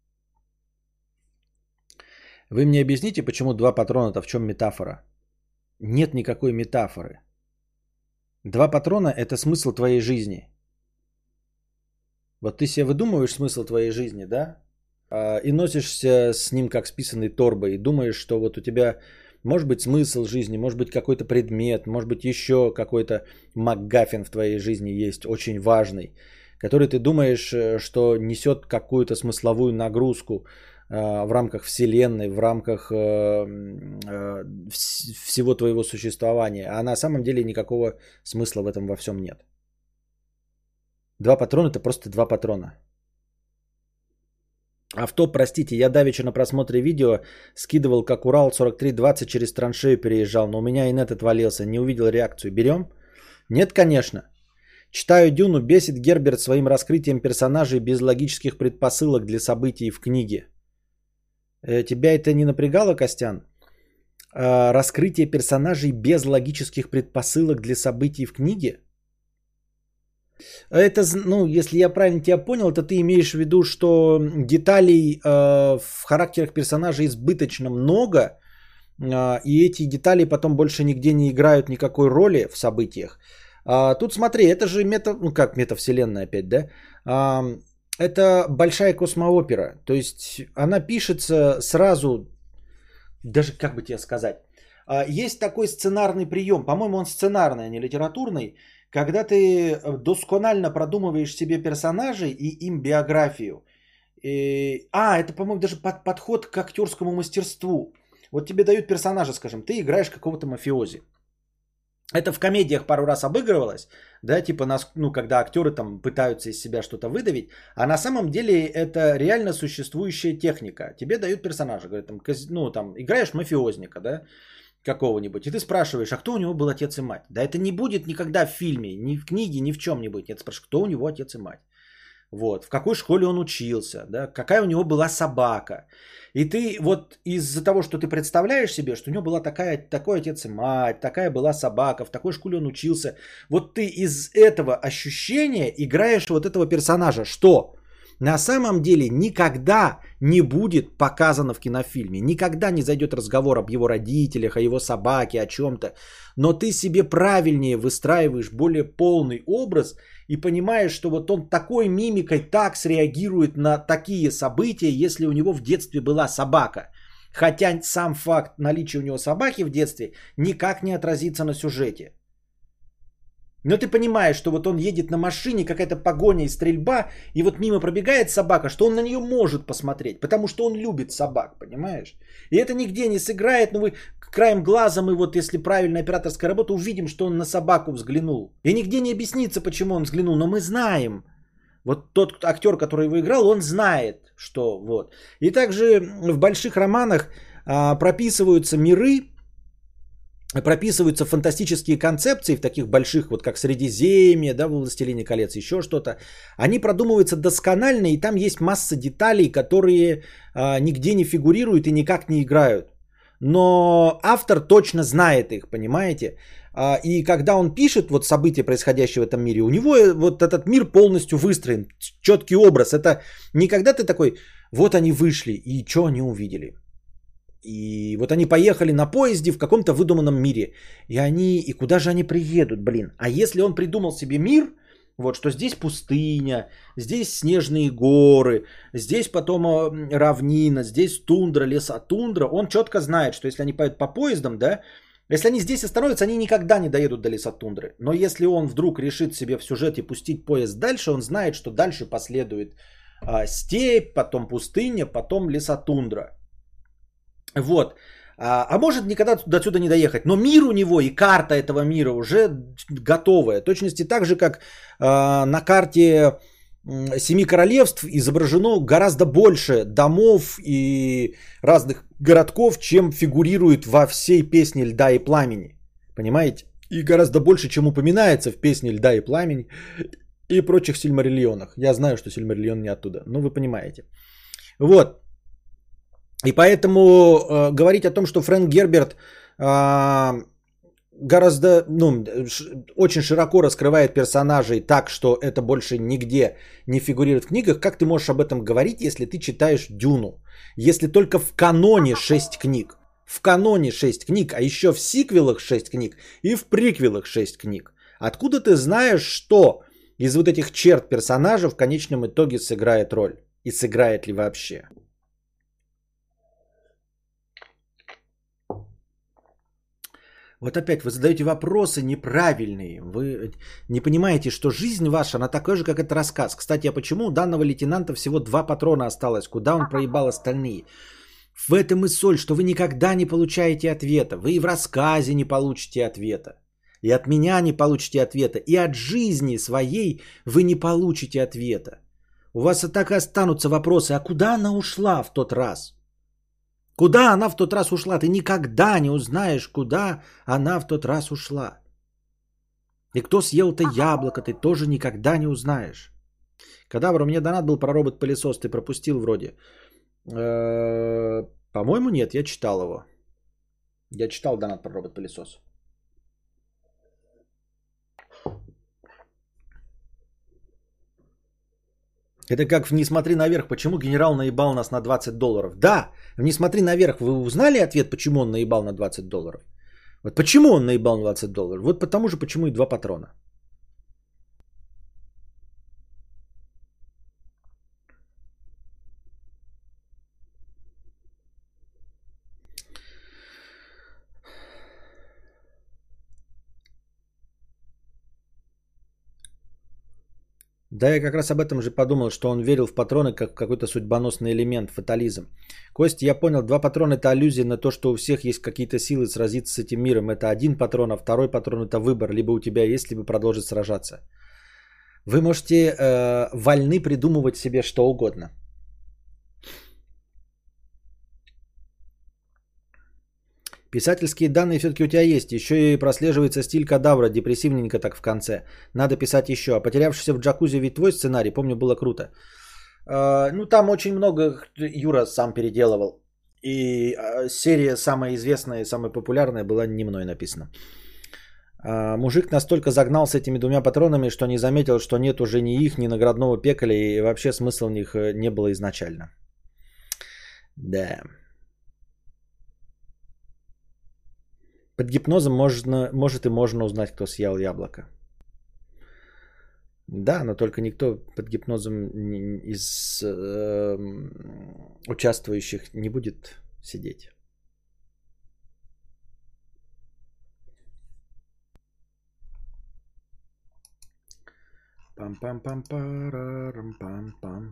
Speaker 1: Вы мне объясните, почему 2 патрона-то в чем метафора? Нет никакой метафоры. 2 патрона – это смысл твоей жизни. Вот ты себе выдумываешь смысл твоей жизни, да? И носишься с ним как с писаной торбой. И думаешь, что вот у тебя может быть смысл жизни, может быть какой-то предмет, может быть еще какой-то МакГаффин в твоей жизни есть, очень важный, который ты думаешь, что несет какую-то смысловую нагрузку в рамках Вселенной, в рамках всего твоего существования. А на самом деле никакого смысла в этом во всем нет. 2 патрона – это просто 2 патрона. Авто, простите, я давеча на просмотре видео скидывал, как Урал 4320 через траншею переезжал, но у меня инет отвалился, не увидел реакцию. Берем? Нет, конечно. Читаю Дюну, бесит Герберт своим раскрытием персонажей без логических предпосылок для событий в книге. Тебя это не напрягало, Костян? Раскрытие персонажей без логических предпосылок для событий в книге? Это, ну, если я правильно тебя понял, то ты имеешь в виду, что деталей в характерах персонажей избыточно много, и эти детали потом больше нигде не играют никакой роли в событиях. Тут смотри, это же ну как метавселенная опять, да? Это большая космоопера, то есть она пишется сразу, даже как бы тебе сказать, есть такой сценарный прием, по-моему, он сценарный, а не литературный, когда ты досконально продумываешь себе персонажей и им биографию. Это, по-моему, даже подход к актерскому мастерству. Вот тебе дают персонажа, скажем, ты играешь какого-то мафиози. Это в комедиях пару раз обыгрывалось, да, типа, ну, когда актеры там пытаются из себя что-то выдавить, а на самом деле это реально существующая техника. Тебе дают персонажа, говорят, там, ну, там, играешь мафиозника, да, какого-нибудь, и ты спрашиваешь, а кто у него был отец и мать? Да это не будет никогда в фильме, ни в книге, ни в чем не будет. Нет, спрашиваешь, кто у него отец и мать? Вот, в какой школе он учился, да, какая у него была собака. И ты вот из-за того, что ты представляешь себе, что у него была такой отец и мать, такая была собака, в такой школе он учился, вот ты из этого ощущения играешь вот этого персонажа, что на самом деле никогда не будет показано в кинофильме, никогда не зайдет разговор об его родителях, о его собаке, о чем-то, но ты себе правильнее выстраиваешь более полный образ и понимаешь, что вот он такой мимикой так среагирует на такие события, если у него в детстве была собака. Хотя сам факт наличия у него собаки в детстве никак не отразится на сюжете. Но ты понимаешь, что вот он едет на машине, какая-то погоня и стрельба, и вот мимо пробегает собака, что он на нее может посмотреть, потому что он любит собак, понимаешь? И это нигде не сыграет, но вы краем глаза мы вот, если правильная операторская работа, увидим, что он на собаку взглянул. И нигде не объяснится, почему он взглянул, но мы знаем. Вот тот актер, который его играл, он знает, что вот. И также в больших романах прописываются миры, прописываются фантастические концепции в таких больших, вот как Средиземье, да, «Властелине колец», еще что-то. Они продумываются досконально, и там есть масса деталей, которые нигде не фигурируют и никак не играют. Но автор точно знает их, понимаете? И когда он пишет вот события, происходящие в этом мире, у него вот этот мир полностью выстроен, четкий образ. Это не когда ты такой, вот они вышли, и что они увидели. И вот они поехали на поезде в каком-то выдуманном мире. И куда же они приедут, блин? А если он придумал себе мир, вот что здесь пустыня, здесь снежные горы, здесь потом равнина, здесь тундра, лесотундра, он четко знает, что если они поедут по поездам, да, если они здесь остановятся, они никогда не доедут до лесотундры. Но если он вдруг решит себе в сюжете пустить поезд дальше, он знает, что дальше последует степь, потом пустыня, потом лесотундра. Вот. А может никогда до сюда не доехать. Но мир у него и карта этого мира уже готовая. В точности так же, как на карте Семи Королевств изображено гораздо больше домов и разных городков, чем фигурирует во всей песне «Льда и пламени». Понимаете? И гораздо больше, чем упоминается в песне «Льда и пламени» и прочих Сильмариллионах. Я знаю, что Сильмариллион не оттуда, но вы понимаете. Вот. И поэтому говорить о том, что Фрэнк Герберт гораздо, очень широко раскрывает персонажей так, что это больше нигде не фигурирует в книгах, как ты можешь об этом говорить, если ты читаешь Дюну? Если только в каноне 6 книг. В каноне 6 книг, а еще в сиквелах 6 книг и в приквелах 6 книг. Откуда ты знаешь, что из вот этих черт персонажа в конечном итоге сыграет роль? И сыграет ли вообще? Вот опять вы задаете вопросы неправильные. Вы не понимаете, что жизнь ваша, она такая же, как этот рассказ. Кстати, а почему у данного лейтенанта всего 2 патрона осталось? Куда он проебал остальные? В этом и соль, что вы никогда не получаете ответа. Вы и в рассказе не получите ответа. И от меня не получите ответа. И от жизни своей вы не получите ответа. У вас и так и останутся вопросы. А куда она ушла в тот раз? Куда она в тот раз ушла? Ты никогда не узнаешь, куда она в тот раз ушла. И кто съел это яблоко, ты тоже никогда не узнаешь. Кадавр, у меня донат был про робот-пылесос, ты пропустил вроде. По-моему, нет, я читал его. Я читал донат про робот-пылесос. Это как в «Не смотри наверх», почему генерал наебал нас на $20. Да, в «Не смотри наверх» вы узнали ответ, почему он наебал на $20? Вот почему он наебал на $20? Вот потому же, почему и 2 патрона. Да, я как раз об этом же подумал, что он верил в патроны как в какой-то судьбоносный элемент, фатализм. Костя, я понял, два патрона это аллюзия на то, что у всех есть какие-то силы сразиться с этим миром. Это один патрон, а второй патрон это выбор. Либо у тебя есть, либо продолжить сражаться. Вы можете вольны придумывать себе что угодно. Писательские данные все-таки у тебя есть. Еще и прослеживается стиль кадавра, депрессивненько так в конце. Надо писать еще. А потерявшийся в джакузи ведь твой сценарий, помню, было круто. Ну, там очень много Юра сам переделывал. И серия самая известная и самая популярная была не мной написана. Мужик настолько загнал с этими двумя патронами, что не заметил, что нет уже ни их, ни наградного пекаля, и вообще смысла в них не было изначально. Да. Под гипнозом может и можно узнать, кто съел яблоко. Да, но только никто под гипнозом из участвующих не будет сидеть. Пам-пам-пам-парам-пам-пам.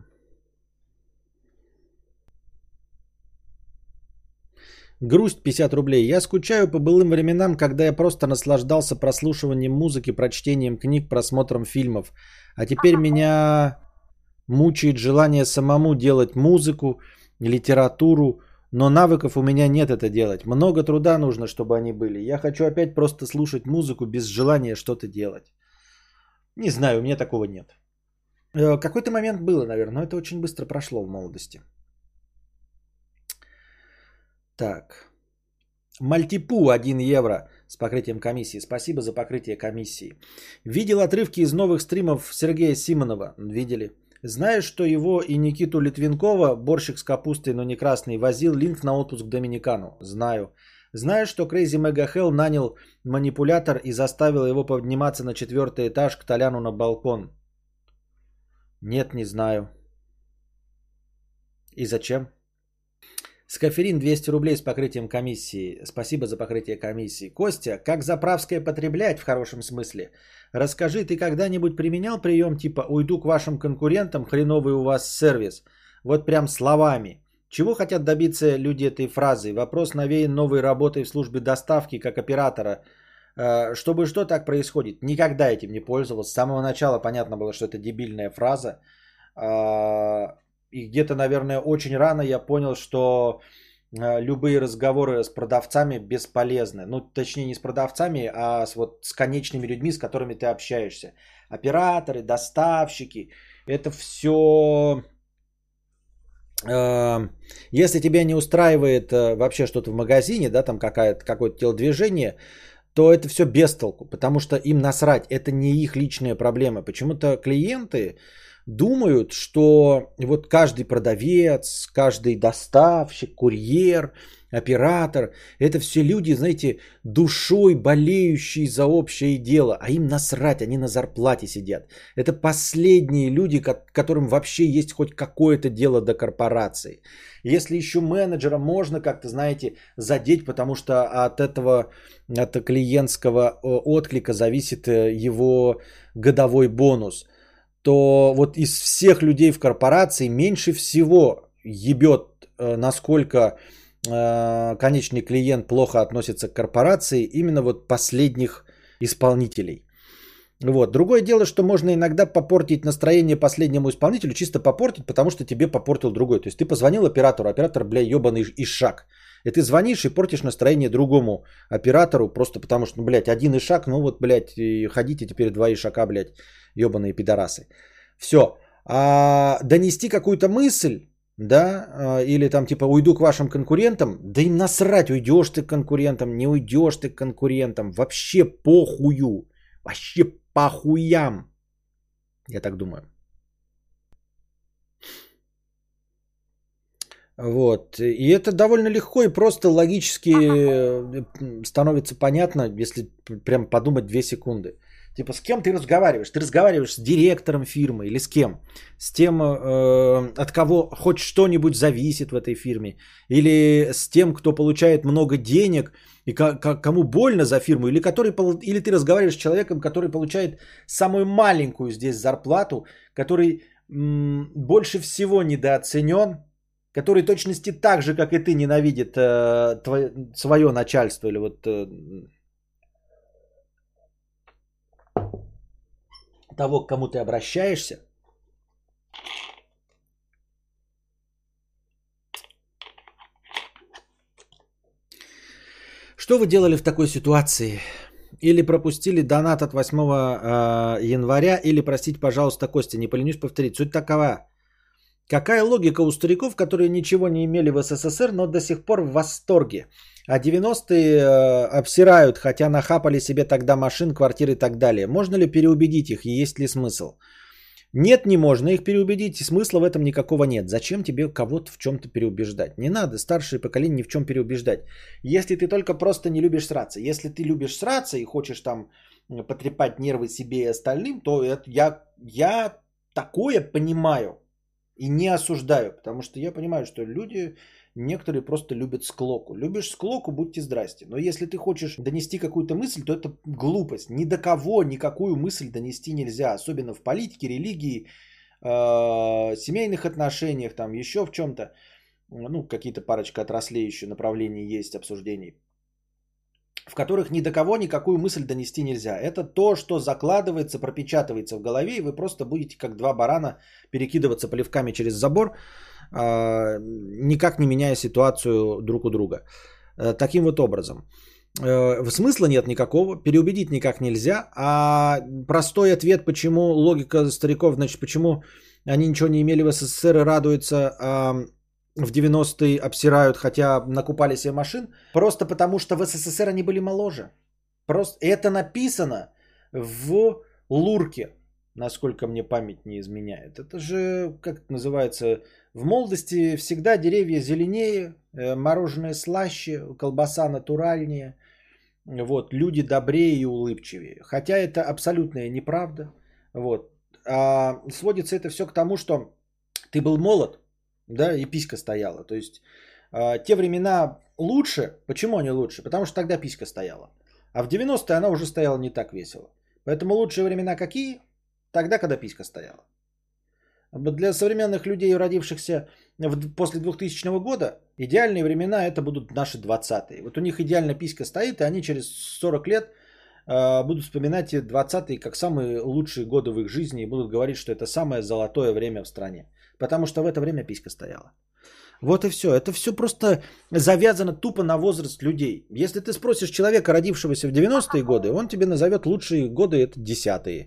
Speaker 1: Грусть 50 рублей. Я скучаю по былым временам, когда я просто наслаждался прослушиванием музыки, прочтением книг, просмотром фильмов. А теперь меня мучает желание самому делать музыку, литературу, но навыков у меня нет это делать. Много труда нужно, чтобы они были. Я хочу опять просто слушать музыку без желания что-то делать. Не знаю, у меня такого нет. Какой-то момент было, наверное, но это очень быстро прошло в молодости. Так. Мальтипу 1 евро с покрытием комиссии. Спасибо за покрытие комиссии. Видел отрывки из новых стримов Сергея Симонова. Видели. Знаешь, что его и Никиту Литвинкова, борщик с капустой, но не красный, возил Линк на отпуск к Доминикану? Знаю. Знаешь, что Crazy Mega Hell нанял манипулятор и заставил его подниматься на 4-й этаж к Толяну на балкон? Нет, не знаю. И зачем? Скаферин 200 рублей с покрытием комиссии. Спасибо за покрытие комиссии. Костя, как заправское потреблять в хорошем смысле? Расскажи, ты когда-нибудь применял прием типа «уйду к вашим конкурентам, хреновый у вас сервис»? Вот прям словами. Чего хотят добиться люди этой фразы? Вопрос навеян новой работой в службе доставки как оператора. Чтобы что так происходит? Никогда этим не пользовался. С самого начала понятно было, что это дебильная фраза. И где-то, наверное, очень рано я понял, что любые разговоры с продавцами бесполезны. Ну, точнее, не с продавцами, а с конечными людьми, с которыми ты общаешься. Операторы, доставщики. Это все... Если тебя не устраивает вообще что-то в магазине, да, там какое-то телодвижение, то это все без толку, потому что им насрать. Это не их личная проблема. Почему-то клиенты думают, что вот каждый продавец, каждый доставщик, курьер, оператор, это все люди, знаете, душой болеющие за общее дело, а им насрать, они на зарплате сидят. Это последние люди, которым вообще есть хоть какое-то дело до корпорации. Если еще менеджера можно как-то, знаете, задеть, потому что от этого, от клиентского отклика зависит его годовой бонус, то вот из всех людей в корпорации меньше всего ебет, насколько конечный клиент плохо относится к корпорации, именно вот последних исполнителей. Вот. Другое дело, что можно иногда попортить настроение последнему исполнителю, чисто попортить, потому что тебе попортил другой. То есть ты позвонил оператору, оператор, бля, ебаный ишак. И ты звонишь и портишь настроение другому оператору, просто потому что, ну, блядь, один ишак, ну вот, блядь, ходите теперь два ишака, блядь, ебаные пидорасы. Все. А донести какую-то мысль, да, или там типа уйду к вашим конкурентам, да им насрать, уйдешь ты к конкурентам, не уйдешь ты к конкурентам, вообще похую, вообще похуям, я так думаю. Вот. И это довольно легко и просто логически становится понятно, если прям подумать 2 секунды. Типа, с кем ты разговариваешь? Ты разговариваешь с директором фирмы или с кем? С тем, от кого хоть что-нибудь зависит в этой фирме? Или с тем, кто получает много денег и кому больно за фирму? Или ты разговариваешь с человеком, который получает самую маленькую здесь зарплату, который больше всего недооценен, который точности так же, как и ты, ненавидит свое начальство или вот того, к кому ты обращаешься. Что вы делали в такой ситуации? Или пропустили донат от 8 января, или, простите, пожалуйста, Костя, не поленюсь повторить. Суть такова. Какая логика у стариков, которые ничего не имели в СССР, но до сих пор в восторге? А 90-е обсирают, хотя нахапали себе тогда машин, квартир и так далее. Можно ли переубедить их и есть ли смысл? Нет, не можно их переубедить, и смысла в этом никакого нет. Зачем тебе кого-то в чем-то переубеждать? Не надо старшее поколение ни в чем переубеждать. Если ты только просто не любишь сраться. Если ты любишь сраться и хочешь там потрепать нервы себе и остальным, то это я такое понимаю и не осуждаю. Потому что я понимаю, что люди некоторые просто любят склоку. Любишь склоку, будьте здрасте. Но если ты хочешь донести какую-то мысль, то это глупость. Ни до кого никакую мысль донести нельзя. Особенно в политике, религии, семейных отношениях, там еще в чем-то. Ну, какие-то парочка отраслей еще направлений есть, обсуждений. В которых ни до кого никакую мысль донести нельзя. Это то, что закладывается, пропечатывается в голове, и вы просто будете как два барана перекидываться плевками через забор, никак не меняя ситуацию друг у друга. Таким вот образом. Смысла нет никакого, переубедить никак нельзя, а простой ответ, почему логика стариков, значит, почему они ничего не имели в СССР и радуются, в 90-е обсирают, хотя накупали себе машин, просто потому что в СССР они были моложе. Просто это написано в Лурке, насколько мне память не изменяет. Это же, как это называется, в молодости всегда деревья зеленее, мороженое слаще, колбаса натуральнее, вот, люди добрее и улыбчивее. Хотя это абсолютная неправда. Вот. А сводится это все к тому, что ты был молод, да, и писька стояла. То есть те времена лучше. Почему они лучше? Потому что тогда писька стояла. А в 90-е она уже стояла не так весело. Поэтому лучшие времена какие? Тогда, когда писька стояла. Для современных людей, родившихся после 2000 года, идеальные времена это будут наши 20-е. Вот у них идеально писька стоит, и они через 40 лет будут вспоминать 20-е как самые лучшие годы в их жизни и будут говорить, что это самое золотое время в стране. Потому что в это время писька стояла. Вот и все. Это все просто завязано тупо на возраст людей. Если ты спросишь человека, родившегося в 90-е годы, он тебе назовет лучшие годы, это 10-е.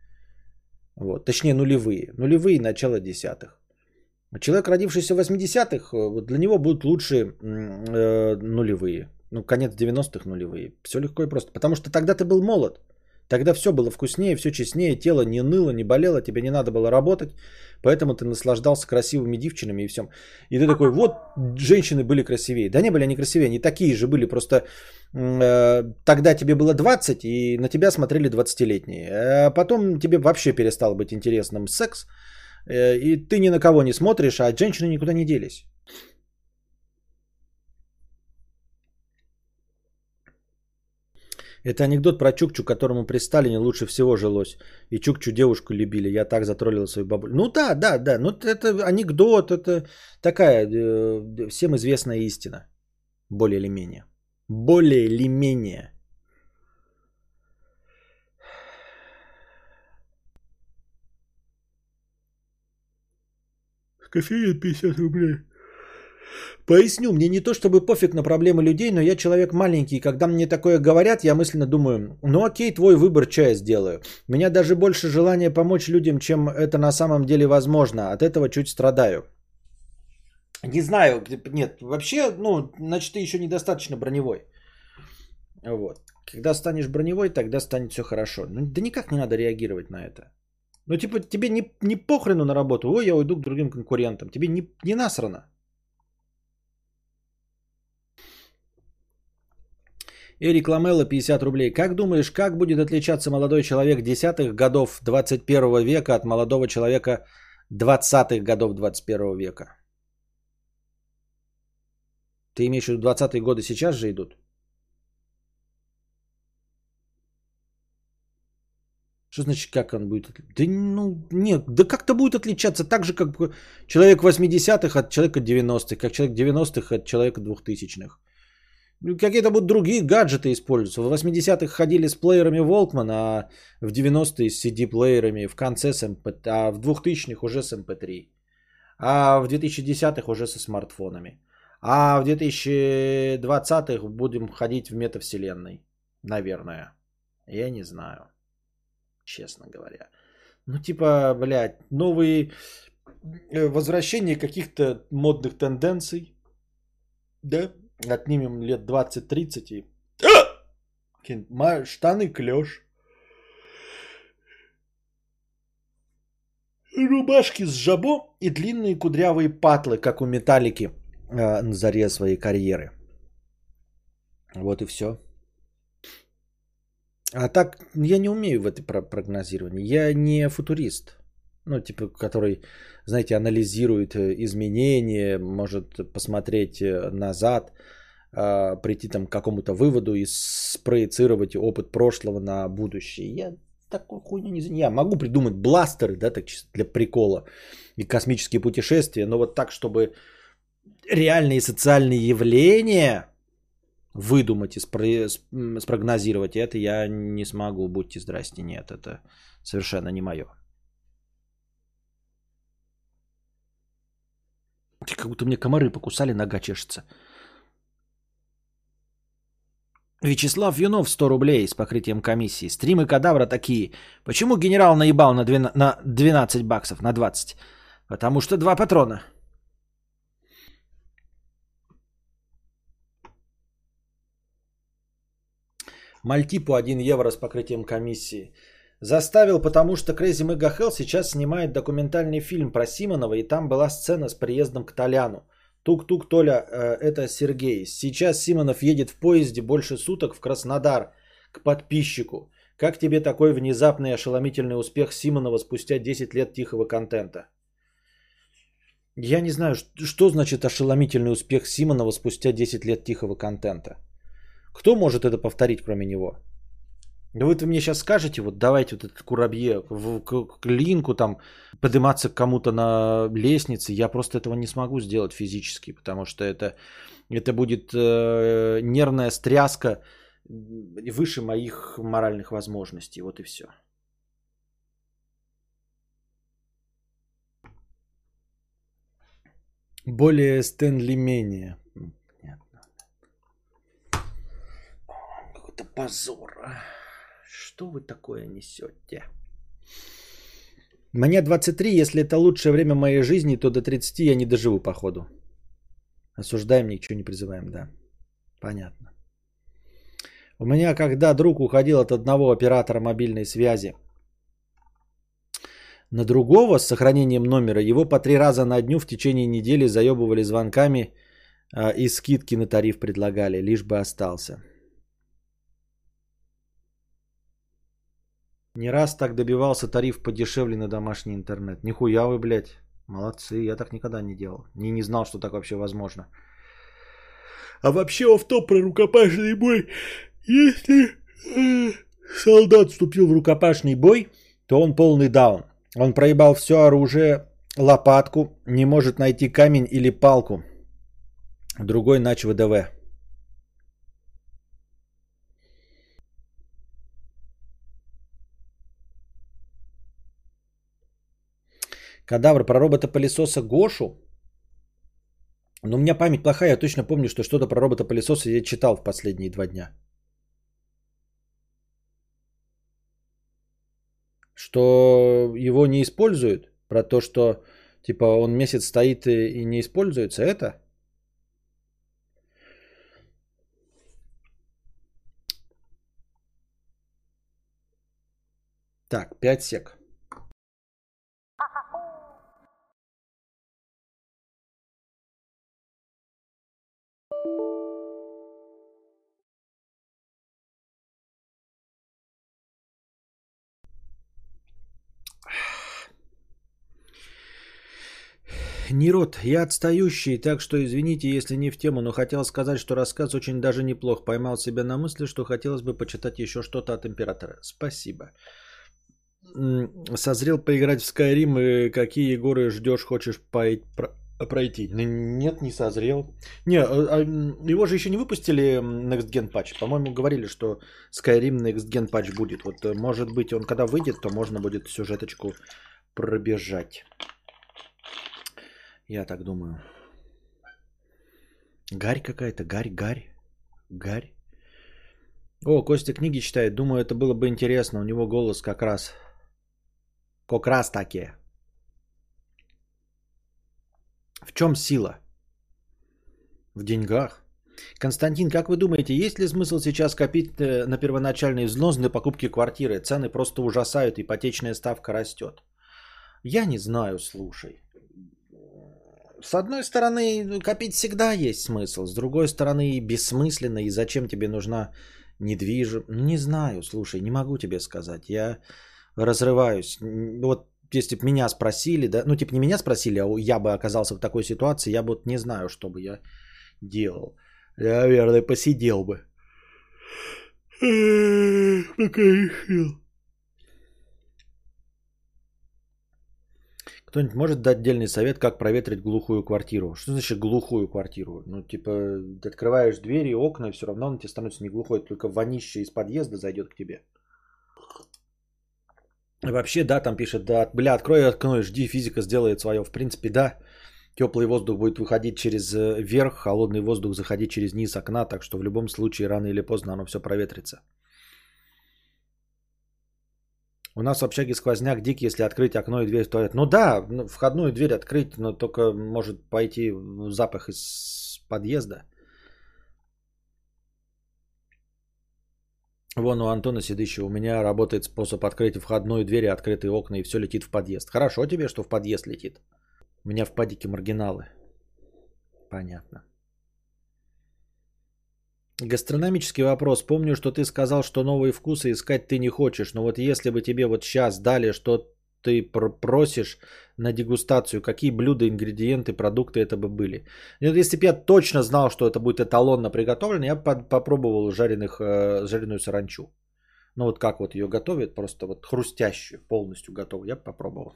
Speaker 1: Вот, точнее нулевые. Нулевые, начало десятых. Человек, родившийся в 80-х, вот для него будут лучшие нулевые. Ну, конец 90-х нулевые. Все легко и просто. Потому что тогда ты был молод. Тогда все было вкуснее, все честнее, тело не ныло, не болело, тебе не надо было работать. Поэтому ты наслаждался красивыми девчинами и всем. И ты такой, вот женщины были красивее. Да не были они красивее, они такие же были. Просто тогда тебе было 20, и на тебя смотрели 20-летние. А потом тебе вообще перестал быть интересным секс. И ты ни на кого не смотришь, а женщины никуда не делись. Это анекдот про Чукчу, которому при Сталине лучше всего жилось. И Чукчу девушку любили. Я так затроллил свою бабулю. Ну да, да, да. Ну это анекдот. Это такая всем известная истина. Более или менее. Более или менее. Кофеин 50 рублей. Поясню, мне не то чтобы пофиг на проблемы людей, но я человек маленький. Когда мне такое говорят, я мысленно думаю, ну окей, твой выбор, что я сделаю. У меня даже больше желания помочь людям, чем это на самом деле возможно. От этого чуть страдаю. Не знаю, нет, вообще, ну, значит, ты еще недостаточно броневой. Вот. Когда станешь броневой, тогда станет все хорошо. Ну, да никак не надо реагировать на это. Ну, типа, тебе не похрену на работу. Ой, я уйду к другим конкурентам. Тебе не насрано. Эрик Ламелло, 50 рублей. Как думаешь, как будет отличаться молодой человек десятых годов 21 века от молодого человека 20-х годов 21 века? Ты имеешь в виду 20-е годы сейчас же идут? Что значит, как он будет? Да ну, нет, да как-то будет отличаться так же, как человек 80-х от человека 90-х, как человек 90-х от человека 2000-х. Ну, какие-то будут другие гаджеты используются. В 80-х ходили с плеерами Walkman, а в 90-е с CD-плеерами, в конце с MP, а в 2000-х уже с MP3. А в 2010-х уже со смартфонами. А в 2020-х будем ходить в метавселенной. Наверное. Я не знаю. Честно говоря. Ну, типа, блядь, новые возвращения каких-то модных тенденций. Да? Отнимем лет 20-30 и... Штаны клеш. Рубашки с жабо и длинные кудрявые патлы, как у Металлики на заре своей карьеры. Вот и все. А так, я не умею в этой прогнозировании. Я не футурист. Ну, типа, который, знаете, анализирует изменения, может посмотреть назад, прийти там к какому-то выводу и спроецировать опыт прошлого на будущее. Я такой хуйню не занимаюсь. Я могу придумать бластеры, да, так чисто для прикола и космические путешествия, но вот так, чтобы реальные социальные явления выдумать и спрогнозировать, это я не смогу, будьте здрасте, нет, это совершенно не мое. Как будто мне комары покусали, нога чешется. Вячеслав Юнов, 100 рублей с покрытием комиссии. Стримы Кадавра такие. Почему генерал наебал на 12 баксов, на 20? Потому что 2 патрона. Мальтипу 1 евро с покрытием комиссии. Заставил, потому что Crazy Mega Hell сейчас снимает документальный фильм про Симонова, и там была сцена с приездом к Толяну. Тук-тук, Толя, это Сергей. Сейчас Симонов едет в поезде больше суток в Краснодар к подписчику. Как тебе такой внезапный и ошеломительный успех Симонова спустя 10 лет тихого контента? Я не знаю, что значит ошеломительный успех Симонова спустя 10 лет тихого контента. Кто может это повторить, кроме него? Да вы мне сейчас скажете, вот давайте вот этот курабье к линку там подниматься к кому-то на лестнице, я просто этого не смогу сделать физически, потому что это будет нервная стряска выше моих моральных возможностей, вот и все. Более Стэнли менее. Понятно. Какой-то позор. Что вы такое несете? Мне 23, если это лучшее время моей жизни, то до 30 я не доживу, походу. Осуждаем, ничего не призываем, да. Понятно. У меня, когда друг уходил от одного оператора мобильной связи на другого с сохранением номера, его по 3 раза на дню в течение недели заебывали звонками и скидки на тариф предлагали, лишь бы остался. Не раз так добивался тариф подешевле на домашний интернет. Нихуя вы, блядь. Молодцы, я так никогда не делал. Не знал, что так вообще возможно. А вообще офф-топ про рукопашный бой. Если солдат вступил в рукопашный бой, то он полный даун. Он проебал все оружие, лопатку, не может найти камень или палку. Другой нач ВДВ. Кадавр про робота-пылесоса Гошу. Но у меня память плохая, я точно помню, что что-то про робота-пылесоса я читал в последние 2 дня. Что его не используют, про то, что типа он месяц стоит и не используется, это? Так, 5 сек. Нерод, я отстающий, так что извините, если не в тему, но хотел сказать, что рассказ очень даже неплох. Поймал себя на мысли, что хотелось бы почитать еще что-то от Императора. Спасибо. Созрел поиграть в Skyrim, и какие горы ждешь, хочешь пройти? Нет, не созрел. Не, его же еще не выпустили Next Gen патч. По-моему, говорили, что Skyrim Next Gen патч будет. Вот может быть, он когда выйдет, то можно будет сюжеточку пробежать. Я так думаю. Гарь какая-то, гарь. О, Костя книги читает. Думаю, это было бы интересно. У него голос как раз таки. В чем сила? В деньгах. Константин, как вы думаете, есть ли смысл сейчас копить на первоначальный взнос для покупки квартиры? Цены просто ужасают, ипотечная ставка растет. Я не знаю, слушай. С одной стороны, копить всегда есть смысл. С другой стороны, бессмысленно. И зачем тебе нужна недвижимость? Не знаю, слушай, не могу тебе сказать. Я разрываюсь. Вот если бы меня спросили, да, ну типа не меня спросили, а я бы оказался в такой ситуации, я бы вот не знаю, что бы я делал. Я, наверное, посидел бы. Пока решил. Кто-нибудь может дать отдельный совет, как проветрить глухую квартиру? Что значит глухую квартиру? Ну, типа, ты открываешь двери, окна, и все равно он тебе становится не глухой, только вонище из подъезда зайдет к тебе. Вообще, да, там пишет, да, бля, открой окно и жди, физика сделает свое. В принципе, да, теплый воздух будет выходить через верх, холодный воздух заходить через низ окна, так что в любом случае рано или поздно оно все проветрится. У нас в общаге сквозняк дикий, если открыть окно и дверь в туалет. Ну да, входную дверь открыть, но только может пойти запах из подъезда. Вон у Антона Сидыщева, у меня работает способ открыть входную дверь и открытые окна, и все летит в подъезд. Хорошо тебе, что в подъезд летит. У меня в падике маргиналы. Понятно. Гастрономический вопрос. Помню, что ты сказал, что новые вкусы искать ты не хочешь. Но вот если бы тебе вот сейчас дали, что ты просишь на дегустацию, какие блюда, ингредиенты, продукты это бы были? И вот если бы я точно знал, что это будет эталонно приготовлено, я бы попробовал жареную саранчу. Ну вот как вот ее готовят, просто вот хрустящую, полностью готовую, я бы попробовал.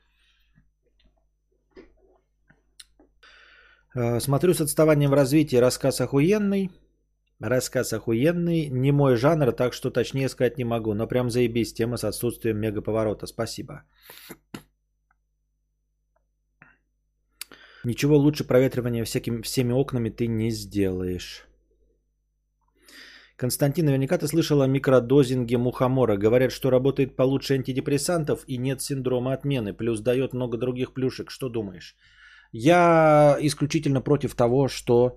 Speaker 1: Смотрю с отставанием в развитии, рассказ охуенный. Рассказ охуенный, не мой жанр, так что точнее сказать не могу. Но прям заебись, тема с отсутствием мегаповорота. Спасибо. Ничего лучше проветривания всеми окнами ты не сделаешь. Константин, наверняка ты слышал о микродозинге мухомора. Говорят, что работает получше антидепрессантов и нет синдрома отмены. Плюс дает много других плюшек. Что думаешь? Я исключительно против того, что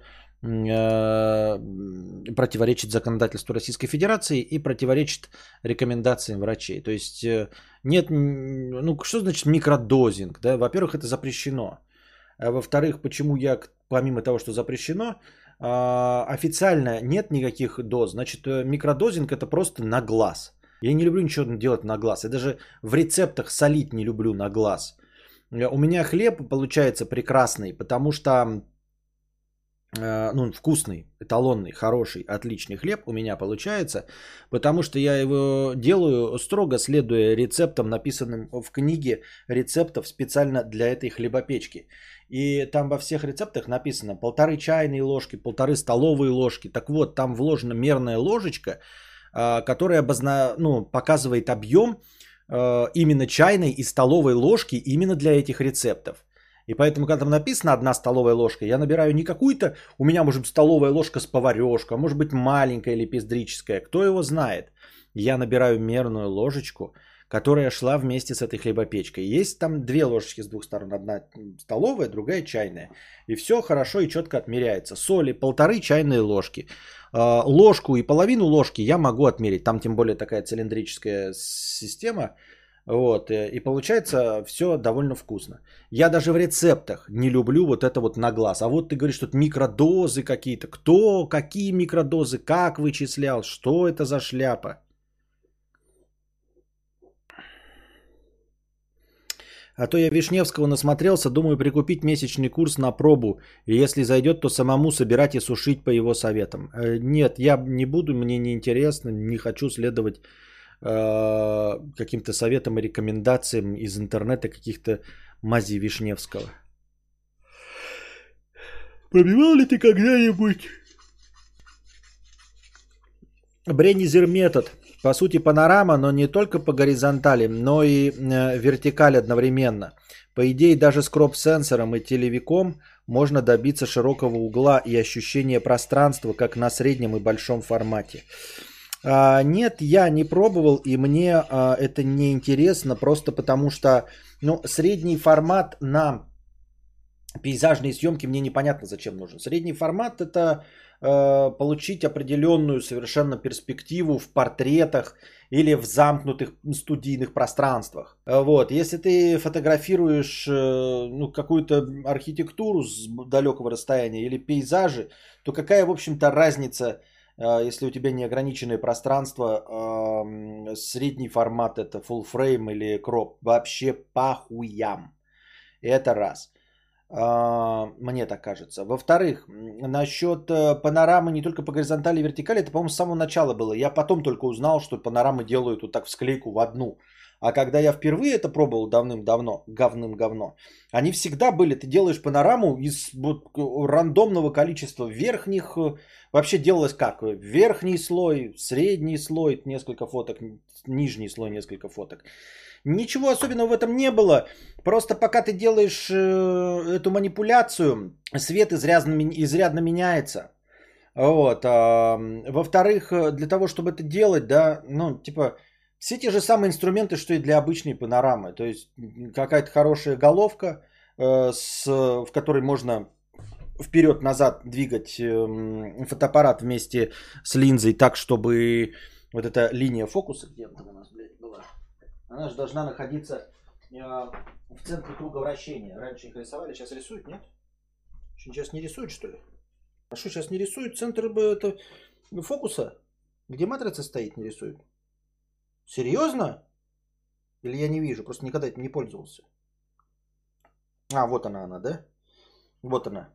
Speaker 1: противоречит законодательству Российской Федерации и противоречит рекомендациям врачей. То есть нет, ну что значит микродозинг? Да? Во-первых, это запрещено. А во-вторых, почему я, помимо того, что запрещено, официально нет никаких доз. Значит, микродозинг это просто на глаз. Я не люблю ничего делать на глаз. Я даже в рецептах солить не люблю на глаз. У меня хлеб получается прекрасный, потому что ну, вкусный, эталонный, хороший, отличный хлеб у меня получается, потому что я его делаю строго следуя рецептам, написанным в книге рецептов специально для этой хлебопечки. И там во всех рецептах написано 1,5 чайные ложки, 1,5 столовые ложки. Так вот, там вложена мерная ложечка, которая показывает объем именно чайной и столовой ложки именно для этих рецептов. И поэтому, когда там написано 1 столовая ложка, я набираю не какую-то, у меня может быть столовая ложка с поварешкой, а может быть маленькая или пиздрическая, кто его знает. Я набираю мерную ложечку, которая шла вместе с этой хлебопечкой. Есть там 2 ложечки с двух сторон, одна столовая, другая чайная. И все хорошо и четко отмеряется. Соли 1,5 чайные ложки. Ложку и половину ложки я могу отмерить. Там тем более такая цилиндрическая система. Вот, и получается все довольно вкусно. Я даже в рецептах не люблю вот это вот на глаз. А вот ты говоришь, что микродозы какие-то. Кто, какие микродозы, как вычислял, что это за шляпа? А то я Вишневского насмотрелся, думаю прикупить месячный курс на пробу. И если зайдет, то самому собирать и сушить по его советам. Нет, я не буду, мне не интересно, не хочу следовать каким-то советам и рекомендациям из интернета каких-то мазей Вишневского. Пробивал ли ты когда-нибудь Бреннизер метод? По сути панорама, но не только по горизонтали, но и вертикаль одновременно. По идее, даже с кроп-сенсором и телевиком можно добиться широкого угла и ощущения пространства, как на среднем и большом формате. Нет, я не пробовал, и мне это не интересно, просто потому что средний формат на пейзажные съемки мне непонятно зачем нужен. Средний формат это получить определенную совершенно перспективу в портретах или в замкнутых студийных пространствах. Вот. Если ты фотографируешь какую-то архитектуру с далекого расстояния или пейзажи, то какая, в общем-то, разница, если у тебя неограниченное пространство, средний формат это full frame или crop, вообще похуям. Это раз. Мне так кажется. Во-вторых, насчет панорамы не только по горизонтали и вертикали, это, по-моему, с самого начала было. Я потом только узнал, что панорамы делают вот так в склейку в одну. А когда я впервые это пробовал давным-давно, говным-говно, они всегда были, ты делаешь панораму из рандомного количества верхних, вообще делалось как? Верхний слой, средний слой, несколько фоток, нижний слой, несколько фоток. Ничего особенного в этом не было. Просто пока ты делаешь эту манипуляцию, свет изрядно меняется. Вот. Во-вторых, для того, чтобы это делать, да, все те же самые инструменты, что и для обычной панорамы. То есть какая-то хорошая головка, в которой можно вперед-назад двигать фотоаппарат вместе с линзой так, чтобы вот эта линия фокуса, где она у нас, блядь, была, она же должна находиться в центре круга вращения. Раньше их рисовали, сейчас рисуют, нет? Сейчас не рисуют, что ли? А что, сейчас не рисуют? Центр фокуса, где матрица стоит, не рисуют. Серьезно? Или я не вижу, просто никогда этим не пользовался. Вот она, да? Вот она.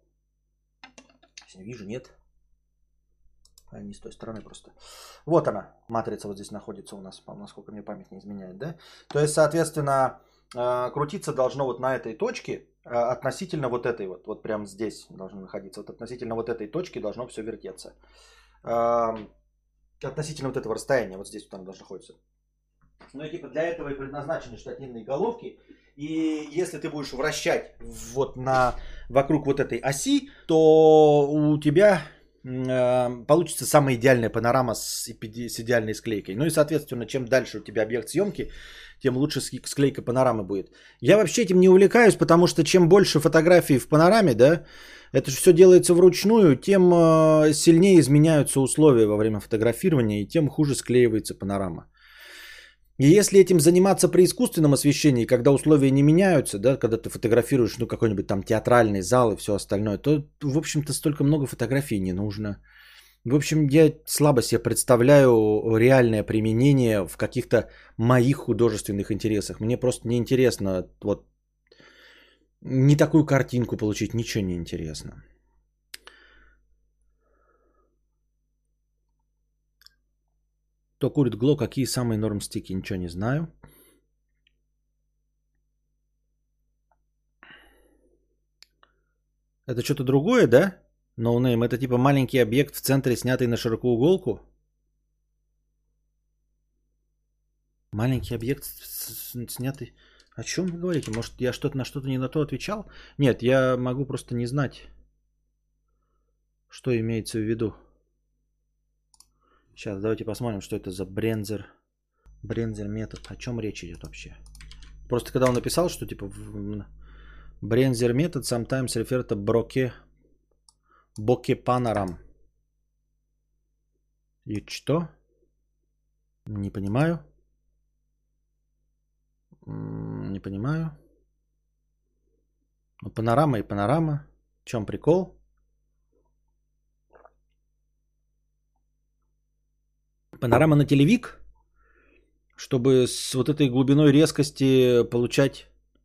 Speaker 1: Не вижу, нет. Не с той стороны просто. Вот она, матрица вот здесь находится у нас, насколько мне память не изменяет, да? То есть, соответственно, крутиться должно вот на этой точке, относительно вот этой вот прям здесь должно находиться. Вот относительно вот этой точки должно все вертеться. Относительно вот этого расстояния, вот здесь вот оно должно находиться. Ну и типа для этого и предназначены штативные головки. И если ты будешь вращать вот вокруг вот этой оси, то у тебя получится самая идеальная панорама с идеальной склейкой. Ну и соответственно, чем дальше у тебя объект съемки, тем лучше склейка панорамы будет. Я вообще этим не увлекаюсь, потому что чем больше фотографий в панораме, да, это же все делается вручную, тем сильнее изменяются условия во время фотографирования, и тем хуже склеивается панорама. И если этим заниматься при искусственном освещении, когда условия не меняются, да, когда ты фотографируешь какой-нибудь там театральный зал и все остальное, то, в общем-то, столько много фотографий не нужно. В общем, я слабо себе представляю реальное применение в каких-то моих художественных интересах. Мне просто неинтересно вот не такую картинку получить, ничего не интересно. Кто курит гло, какие самые норм стики, ничего не знаю. Это что-то другое, да? No name. Это типа маленький объект в центре, снятый на широкоуголку? Маленький объект снятый... О чем вы говорите? Может, я на что-то не на то отвечал? Нет, я могу просто не знать, что имеется в виду. Сейчас, давайте посмотрим, что это за брензер метод. О чем речь идет вообще? Просто когда он написал, что типа брензер метод sometimes refer to боке панорам. И что? Не понимаю. Не понимаю. Ну, панорама и панорама. В чем прикол? Панорама на телевик, чтобы с вот этой глубиной резкости получать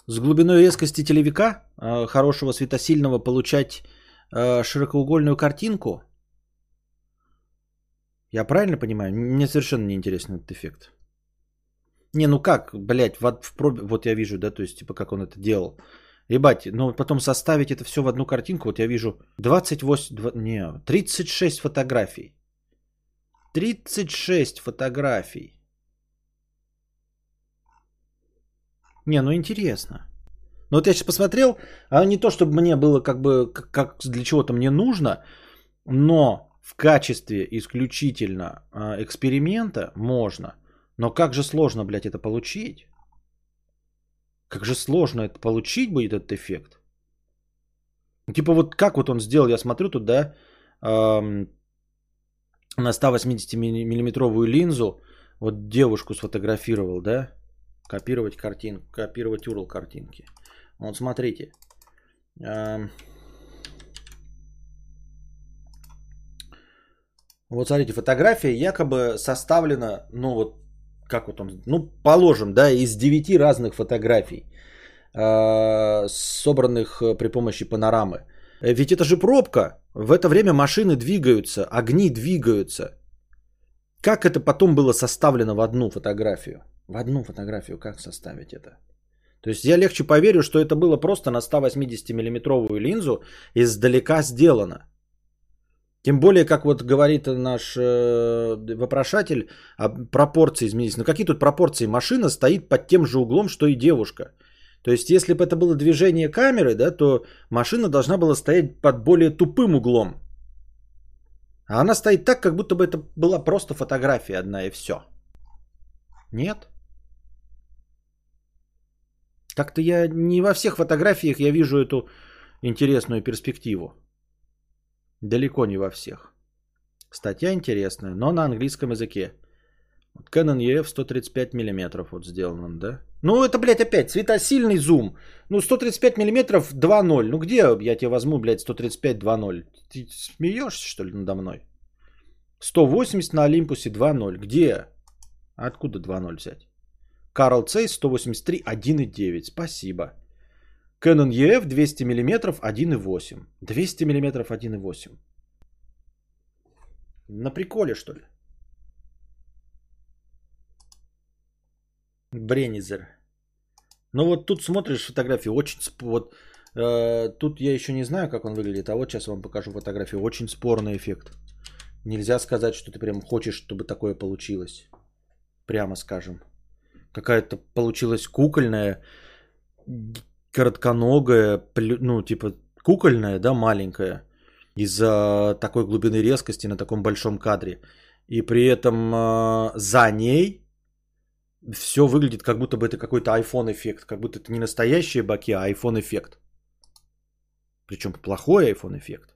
Speaker 1: С глубиной резкости телевика, хорошего светосильного, получать широкоугольную картинку? Я правильно понимаю? Мне совершенно не интересен этот эффект. Не, ну как, блядь, в пробе, вот я вижу, да, то есть, типа, как он это делал. Ебать, ну потом составить это все в одну картинку, вот я вижу 36 фотографий. 36 фотографий. Не, ну интересно. Ну вот я сейчас посмотрел, а не то, чтобы мне было как бы, как для чего-то мне нужно, но в качестве исключительно эксперимента можно. Но как же сложно, блядь, это получить? Как же сложно это получить будет, этот эффект? Типа вот как вот он сделал, я смотрю тут, да, на 180-миллиметровую линзу, вот девушку сфотографировал, да, копировать картинку, копировать URL картинки. Вот смотрите. Вот смотрите, фотография якобы составлена, ну вот, как вот он, ну положим, да, из 9 разных фотографий, собранных при помощи панорамы. Ведь это же пробка. В это время машины двигаются, огни двигаются. Как это потом было составлено в одну фотографию? В одну фотографию как составить это? То есть я легче поверю, что это было просто на 180-миллиметровую линзу издалека сделано. Тем более, как вот говорит наш вопрошатель, пропорции изменились. Но какие тут пропорции? Машина стоит под тем же углом, что и девушка. То есть, если бы это было движение камеры, да, то машина должна была стоять под более тупым углом. А она стоит так, как будто бы это была просто фотография одна и все. Нет? Как-то я не во всех фотографиях я вижу эту интересную перспективу. Далеко не во всех. Статья интересная, но на английском языке. Canon EF 135 миллиметров вот сделан, да? Ну это, блядь, опять светосильный зум. Ну 135 миллиметров 2.0. Ну где я тебе возьму, блядь, 135 2.0? Ты смеешься, что ли, надо мной? 180 на Олимпусе 2.0. Где? Откуда 2.0 взять? Carl Zeiss 183 1.9. Спасибо. Canon EF 200 мм 1.8. 200 мм 1.8. На приколе, что ли? Бренизер. Ну вот тут смотришь фотографии, очень... Вот, тут я еще не знаю, как он выглядит, а вот сейчас вам покажу фотографию. Очень спорный эффект. Нельзя сказать, что ты прям хочешь, чтобы такое получилось. Прямо скажем. Какая-то получилась кукольная, коротконогая, ну типа кукольная, да, маленькая. Из-за такой глубины резкости на таком большом кадре. И при этом за ней все выглядит, как будто бы это какой-то iPhone эффект. Как будто это не настоящие баки, а iPhone эффект. Причем плохой iPhone эффект.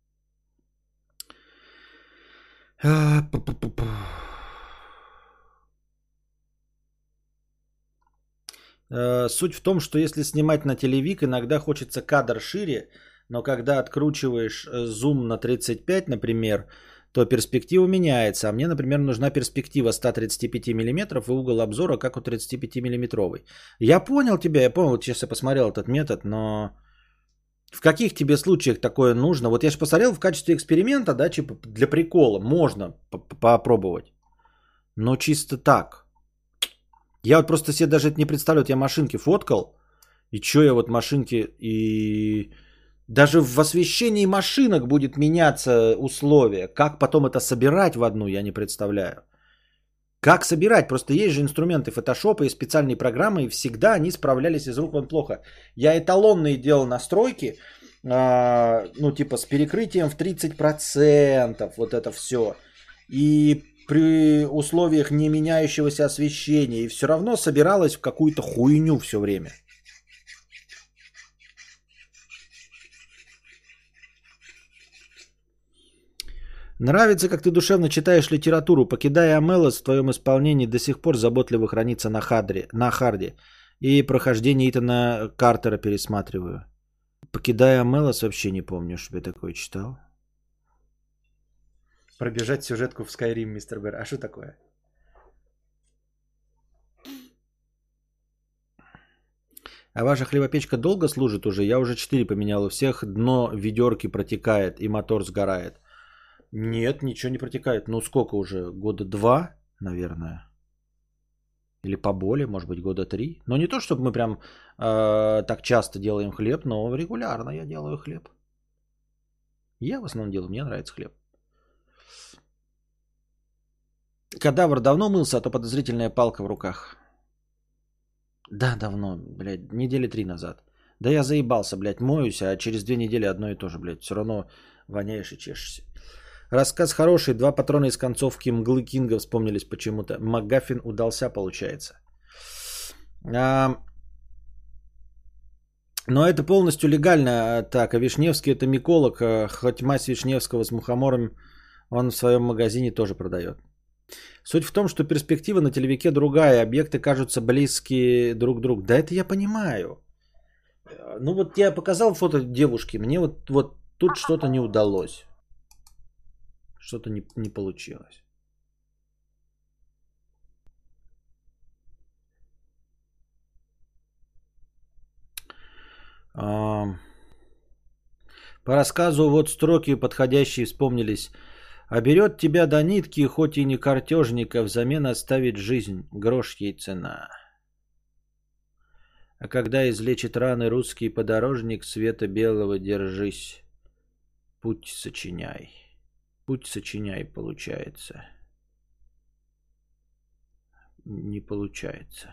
Speaker 1: Суть в том, что если снимать на телевик, иногда хочется кадр шире, но когда откручиваешь зум на 35, например, то перспектива меняется. А мне, например, нужна перспектива 135 мм и угол обзора, как у 35 миллиметровой. Я понял тебя, я понял, вот сейчас я посмотрел этот метод, но в каких тебе случаях такое нужно? Вот я же посмотрел в качестве эксперимента, да, типа для прикола, можно попробовать, но чисто так. Я вот просто себе даже это не представляю, вот я машинки фоткал, и что я вот машинки, и даже в освещении машинок будет меняться условия. Как потом это собирать в одну, я не представляю. Как собирать? Просто есть же инструменты фотошопа и специальные программы, и всегда они справлялись из рук вон плохо. Я эталонные делал настройки, ну типа с перекрытием в 30%, вот это все. И при условиях не меняющегося освещения, и все равно собиралось в какую-то хуйню все время. Нравится, как ты душевно читаешь литературу. Покидая Амелос в твоем исполнении до сих пор заботливо хранится на харде. И прохождение Итана Картера пересматриваю. Покидая Амелос вообще не помню, чтобы я такое читал. Пробежать сюжетку в Skyrim, мистер Бэр. А что такое? А ваша хлебопечка долго служит уже? Я уже 4 поменял. У всех дно ведерки протекает и мотор сгорает. Нет, ничего не протекает. Ну сколько уже? Года 2, наверное. Или поболее, может быть, года 3. Но не то, чтобы мы прям так часто делаем хлеб, но регулярно я делаю хлеб. Я в основном делаю, мне нравится хлеб. Кадавр давно мылся, а то подозрительная палка в руках. Да, давно, блядь, недели 3 назад. Да я заебался, блядь, моюсь, а через 2 недели одно и то же, блядь. Все равно воняешь и чешешься. Рассказ хороший. 2 патрона из концовки Мглы Кинга вспомнились почему-то. МакГаффин удался, получается. Но это полностью легально. Так, а Вишневский это миколог. Хоть мазь Вишневского с мухомором он в своем магазине тоже продает. Суть в том, что перспектива на телевике другая. Объекты кажутся близкие друг к другу. Да это я понимаю. Ну вот я показал фото девушки. Мне вот тут что-то не удалось. Что-то не получилось. По рассказу вот строки подходящие вспомнились. А берет тебя до нитки, хоть и не картежника, взамен оставит жизнь, грош ей цена. А когда излечит раны русский подорожник, света белого держись, путь сочиняй. Путь сочиняй, получается. Не получается.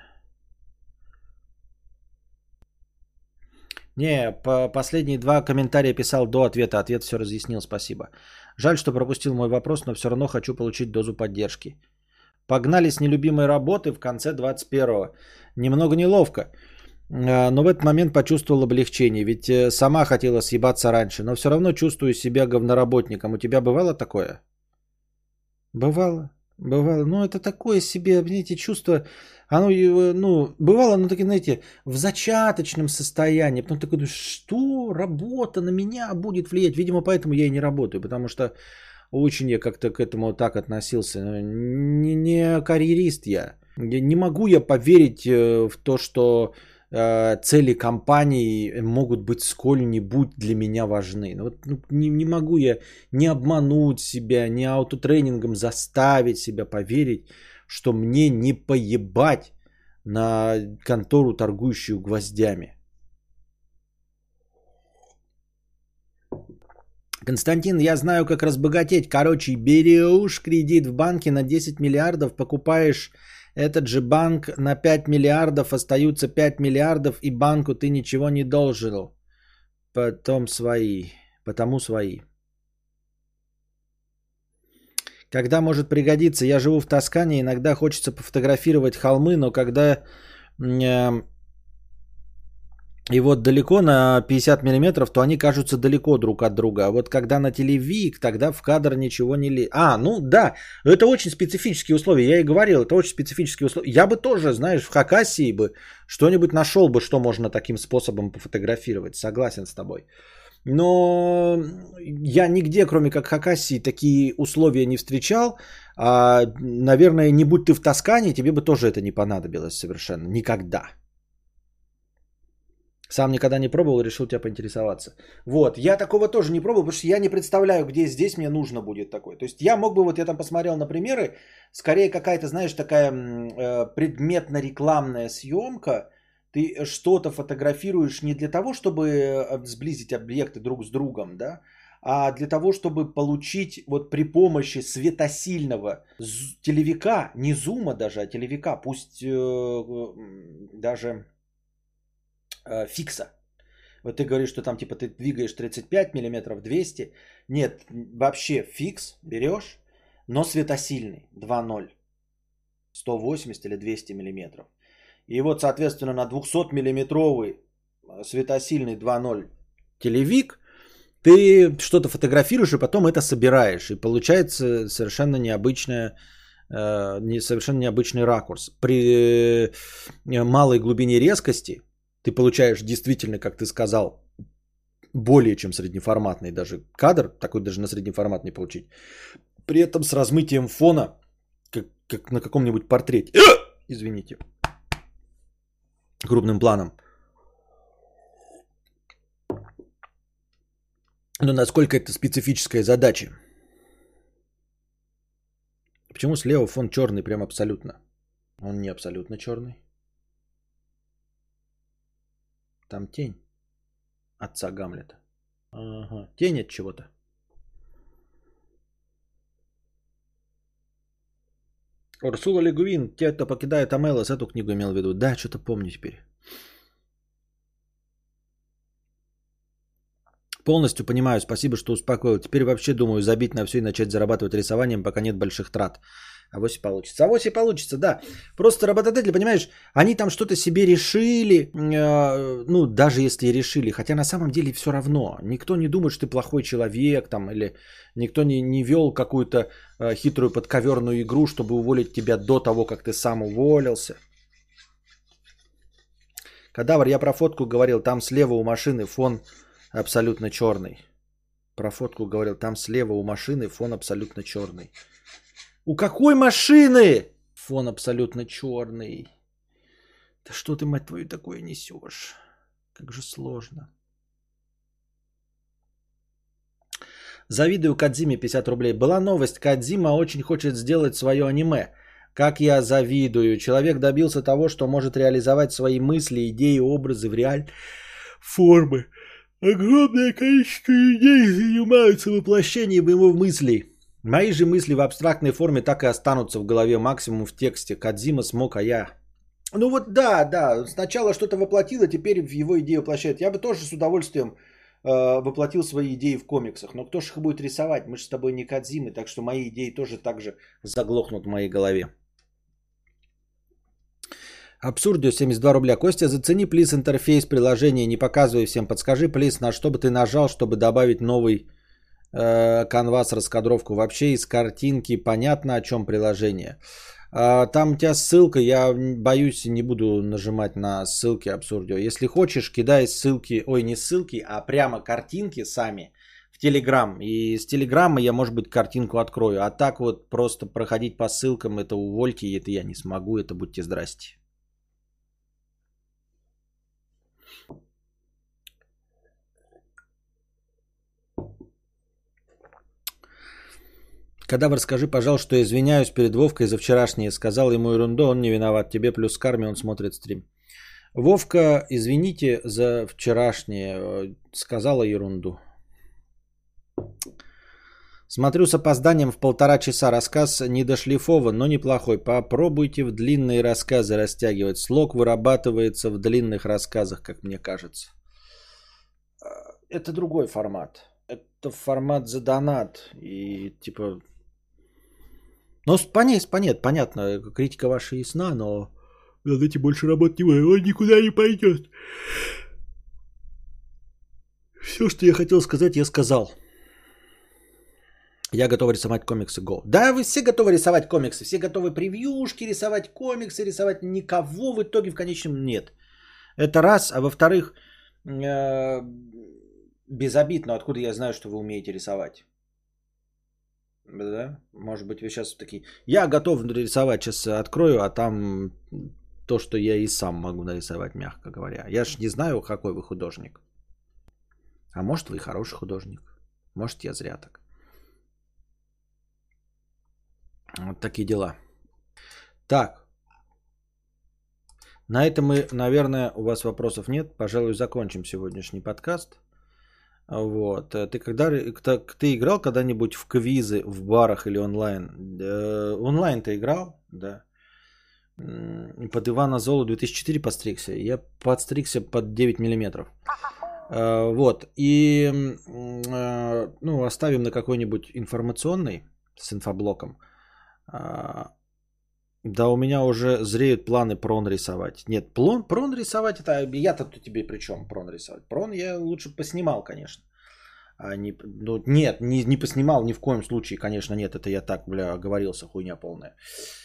Speaker 1: Не, последние 2 комментария писал до ответа. Ответ все разъяснил, спасибо. Жаль, что пропустил мой вопрос, но все равно хочу получить дозу поддержки. Погнали с нелюбимой работы в конце 21-го. Немного неловко, но в этот момент почувствовал облегчение. Ведь сама хотела съебаться раньше, но все равно чувствую себя говноработником. У тебя бывало такое? Бывало. Бывало. Ну, это такое себе, знаете, чувство. Оно, ну, бывало, ну, такие, знаете, в зачаточном состоянии. Потом такой, думаешь, что работа на меня будет влиять? Видимо, поэтому я и не работаю, потому что очень я как-то к этому так относился. Не карьерист я. Не могу я поверить в то, что цели компании могут быть сколь-нибудь для меня важны. Ну, не могу я не обмануть себя, не аутотренингом заставить себя поверить, что мне не поебать на контору, торгующую гвоздями. Константин, я знаю, как разбогатеть. Короче, берешь кредит в банке на 10 миллиардов, покупаешь этот же банк на 5 миллиардов, остаются 5 миллиардов, и банку ты ничего не должен. Потому свои. Когда может пригодиться? Я живу в Тоскане, иногда хочется пофотографировать холмы, но когда и вот далеко на 50 миллиметров, то они кажутся далеко друг от друга. А вот когда на телевик, тогда в кадр ничего не лезет. Ну да, это очень специфические условия. Я и говорил, это очень специфические условия. Я бы тоже, знаешь, в Хакасии бы что-нибудь нашел бы, что можно таким способом пофотографировать. Согласен с тобой. Но я нигде, кроме как Хакасии, такие условия не встречал. Наверное, не будь ты в Тоскане, тебе бы тоже это не понадобилось совершенно. Никогда. Сам никогда не пробовал, решил тебя поинтересоваться. Вот, я такого тоже не пробовал, потому что я не представляю, где здесь мне нужно будет такое. То есть я мог бы, вот я там посмотрел на примеры, скорее какая-то, знаешь, такая предметно-рекламная съемка. Ты что-то фотографируешь не для того, чтобы сблизить объекты друг с другом, да, а для того, чтобы получить вот при помощи светосильного телевика, не зума даже, а телевика, пусть даже фикса. Вот ты говоришь, что там типа ты двигаешь 35 миллиметров, 200. Нет, вообще фикс берешь, но светосильный 2.0. 180 или 200 миллиметров. И вот, соответственно, на 200 миллиметровый светосильный 2.0 телевик ты что-то фотографируешь и потом это собираешь. И получается совершенно совершенно необычный ракурс. При малой глубине резкости ты получаешь действительно, как ты сказал, более чем среднеформатный даже кадр, такой даже на среднеформатный получить. При этом с размытием фона, как на каком-нибудь портрете. Извините. Крупным планом. Но насколько это специфическая задача? Почему слева фон черный прям абсолютно? Он не абсолютно черный. Там тень отца Гамлета. Ага. Тень от чего-то. Урсула Легуин, те, кто покидает Амелос, эту книгу имел в виду. Да, что-то помню теперь. Полностью понимаю, спасибо, что успокоил. Теперь вообще думаю забить на все и начать зарабатывать рисованием, пока нет больших трат. Авось и получится. Авось и получится, да. Просто работодатели, понимаешь, они там что-то себе решили, ну, даже если и решили, хотя на самом деле все равно. Никто не думает, что ты плохой человек, там, или никто не вел какую-то хитрую подковерную игру, чтобы уволить тебя до того, как ты сам уволился. Кадавр, я про фотку говорил, там слева у машины фон абсолютно черный. Про фотку говорил, там слева у машины фон абсолютно черный. У какой машины? Фон абсолютно черный. Да что ты, мать твою, такое несешь? Как же сложно. Завидую Кодзиме 50 рублей. Была новость, Кодзима очень хочет сделать свое аниме. Как я завидую. Человек добился того, что может реализовать свои мысли, идеи, образы в реальной формы. Огромное количество людей занимаются воплощением его мыслей. Мои же мысли в абстрактной форме так и останутся в голове, максимум в тексте. Кодзима смог, а я... Ну вот да, сначала что-то воплотил, а теперь в его идею воплощает. Я бы тоже с удовольствием воплотил свои идеи в комиксах, но кто же их будет рисовать? Мы же с тобой не Кодзимы, так что мои идеи тоже так же заглохнут в моей голове. Абсурдио 72 рубля. Костя, зацени, плиз, интерфейс приложения, не показывай всем. Подскажи, плиз, на что бы ты нажал, чтобы добавить новый канвас, раскадровку. Вообще из картинки понятно, о чем приложение. Там у тебя ссылка, я боюсь, не буду нажимать на ссылки Абсурдио. Если хочешь, кидай ссылки, ой, не ссылки, а прямо картинки сами в Телеграм. И с Телеграма я, может быть, картинку открою. А так вот просто проходить по ссылкам, это увольте, это я не смогу, это будьте здрасте. Кадавр, скажи, пожалуйста, что извиняюсь перед Вовкой за вчерашнее. Сказал ему ерунду, он не виноват. Тебе плюс карме, он смотрит стрим. Вовка, извините за вчерашнее. Сказала ерунду. Смотрю с опозданием в 1,5 часа. Рассказ недошлифован, но неплохой. Попробуйте в длинные рассказы растягивать. Слог вырабатывается в длинных рассказах, как мне кажется. Это другой формат. Это формат за донат. И типа... Ну, понятно, критика ваша ясна, но над этим больше работать не буду, он никуда не пойдет. Все, что я хотел сказать, я сказал. Я готов рисовать комиксы, go. Да, вы все готовы рисовать комиксы, все готовы превьюшки рисовать, комиксы рисовать, никого в итоге в конечном нет. Это раз, а во-вторых, безобидно, откуда я знаю, что вы умеете рисовать. Да? Может быть, вы сейчас такие... Я готов рисовать, сейчас открою, а там то, что я и сам могу нарисовать, мягко говоря. Я ж не знаю, какой вы художник. А может, вы хороший художник. Может, я зря так. Вот такие дела. Так. На этом мы, наверное, у вас вопросов нет. Пожалуй, закончим сегодняшний подкаст. Вот. Ты играл когда-нибудь в квизы в барах или онлайн? Онлайн ты играл, да. Под Ивана Золу 2004 подстригся. Я подстригся под 9 миллиметров. Вот. И ну, оставим на какой-нибудь информационный с инфоблоком. Да, у меня уже зреют планы прон рисовать. Нет, прон рисовать, это я-то тебе при чем прон рисовать? Прон я лучше поснимал, конечно. А не, ну, нет, не поснимал ни в коем случае, конечно, нет. Это я так, бля, оговорился, хуйня полная.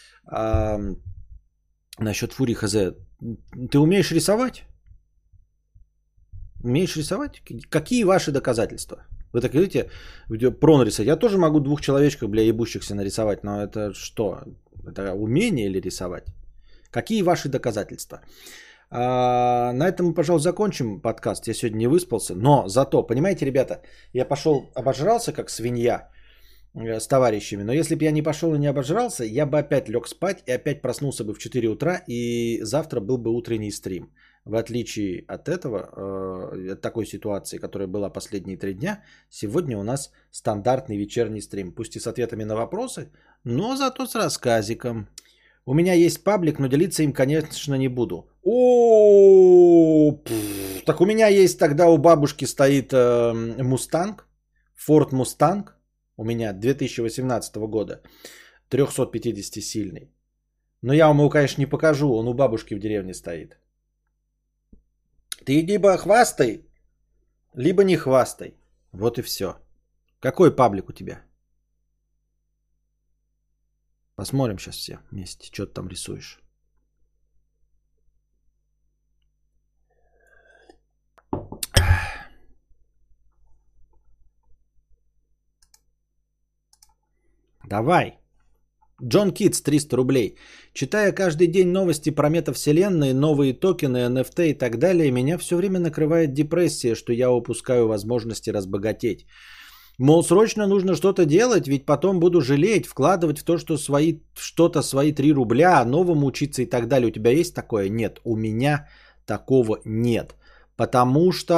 Speaker 1: Насчет Фури ХЗ. Ты умеешь рисовать? Умеешь рисовать? Какие ваши доказательства? Вы так говорите, прон рисовать. Я тоже могу 2 человечков, бля, ебущихся нарисовать, но это что? Это умение или рисовать? Какие ваши доказательства? На этом мы, пожалуй, закончим подкаст. Я сегодня не выспался. Но зато, понимаете, ребята, я пошел обожрался, как свинья с товарищами. Но если бы я не пошел и не обожрался, я бы опять лег спать и опять проснулся бы в 4 утра. И завтра был бы утренний стрим. В отличие от этого, от такой ситуации, которая была последние 3 дня, сегодня у нас стандартный вечерний стрим. Пусть и с ответами на вопросы, но зато с рассказиком. У меня есть паблик, но делиться им, конечно, не буду. Так у меня есть тогда у бабушки стоит Мустанг, Ford Mustang, у меня 2018 года, 350 сильный. Но я вам его, конечно, не покажу, он у бабушки в деревне стоит. Ты либо хвастай, либо не хвастай. Вот и все. Какой паблик у тебя? Посмотрим сейчас все вместе, что ты там рисуешь. Давай. Джон Китс, 300 рублей. Читая каждый день новости про метавселенные, новые токены, NFT и так далее, меня все время накрывает депрессия, что я упускаю возможности разбогатеть. Мол, срочно нужно что-то делать, ведь потом буду жалеть, вкладывать в то, что что-то свои 3 рубля, новому учиться и так далее. У тебя есть такое? Нет, у меня такого нет. Потому что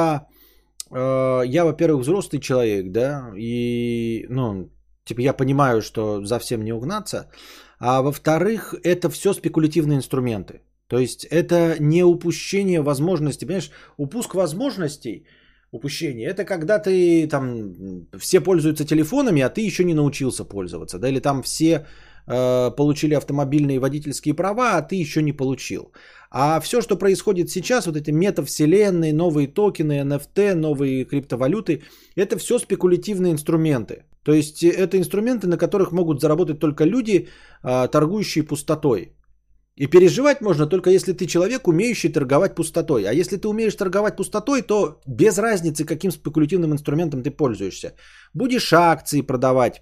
Speaker 1: я, во-первых, взрослый человек, да, и, типа я понимаю, что за всем не угнаться. А во-вторых, это все спекулятивные инструменты. То есть это не упущение возможностей. Понимаешь, упуск возможностей, упущение, это когда ты там, все пользуются телефонами, а ты еще не научился пользоваться. Да? Или там все получили автомобильные водительские права, а ты еще не получил. А все, что происходит сейчас, вот эти метавселенные, новые токены, NFT, новые криптовалюты, это все спекулятивные инструменты. То есть это инструменты, на которых могут заработать только люди, торгующие пустотой. И переживать можно только если ты человек, умеющий торговать пустотой. А если ты умеешь торговать пустотой, то без разницы, каким спекулятивным инструментом ты пользуешься. Будешь акции продавать,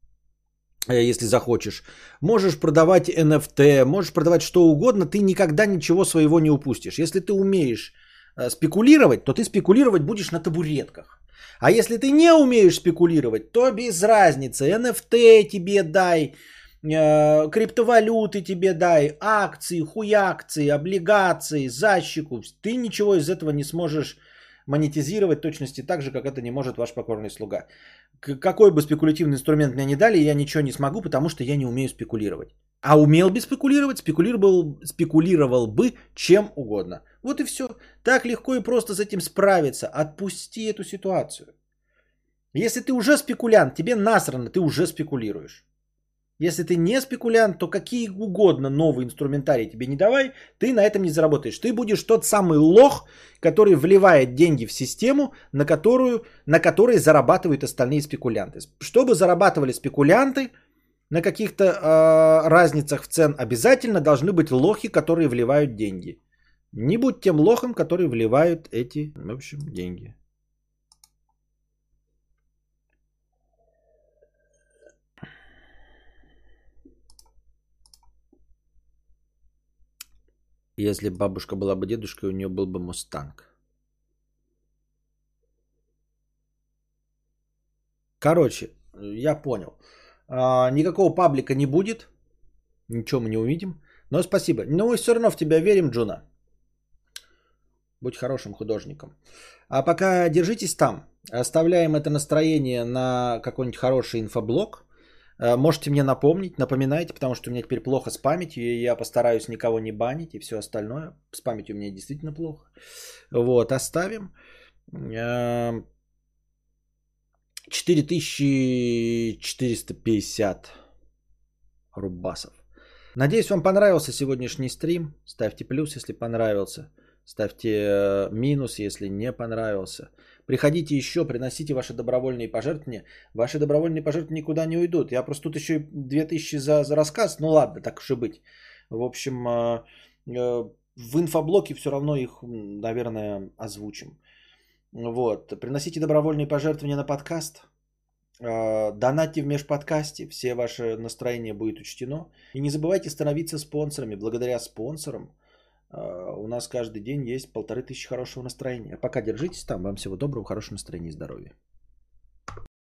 Speaker 1: если захочешь. Можешь продавать NFT, можешь продавать что угодно, ты никогда ничего своего не упустишь. Если ты умеешь спекулировать, то ты спекулировать будешь на табуретках. А если ты не умеешь спекулировать, то без разницы. NFT тебе дай, криптовалюты тебе дай, акции, хуякции, облигации, защику. Ты ничего из этого не сможешь монетизировать точности так же, как это не может ваш покорный слуга. Какой бы спекулятивный инструмент мне не дали, я ничего не смогу, потому что я не умею спекулировать. А умел бы спекулировать, спекулировал бы чем угодно. Вот и все. Так легко и просто с этим справиться. Отпусти эту ситуацию. Если ты уже спекулянт, тебе насрано, ты уже спекулируешь. Если ты не спекулянт, то какие угодно новые инструментарии тебе не давай, ты на этом не заработаешь. Ты будешь тот самый лох, который вливает деньги в систему, на которой зарабатывают остальные спекулянты. Чтобы зарабатывали спекулянты на каких-то разницах в цен, обязательно должны быть лохи, которые вливают деньги. Не будь тем лохом, который вливают эти, в общем, деньги. Если бы бабушка была бы дедушкой, у нее был бы Мустанг. Короче, я понял. Никакого паблика не будет. Ничего мы не увидим. Но спасибо. Но мы все равно в тебя верим, Джуна. Будь хорошим художником. А пока держитесь там. Оставляем это настроение на какой-нибудь хороший инфоблог. Можете мне напомнить, напоминайте, потому что у меня теперь плохо с памятью, и я постараюсь никого не банить и все остальное. С памятью у меня действительно плохо. Вот, оставим. 4450 рубасов. Надеюсь, вам понравился сегодняшний стрим. Ставьте плюс, если понравился. Ставьте минус, если не понравился. Приходите еще, приносите ваши добровольные пожертвования. Ваши добровольные пожертвования никуда не уйдут. Я просто тут еще 2000 за рассказ. Ну ладно, так уж и быть. В общем, в инфоблоке все равно их, наверное, озвучим. Вот. Приносите добровольные пожертвования на подкаст. Донатьте в межподкасте. Все ваше настроение будет учтено. И не забывайте становиться спонсорами. Благодаря спонсорам У нас каждый день есть 1500 хорошего настроения. Пока держитесь там. Вам всего доброго, хорошего настроения и здоровья.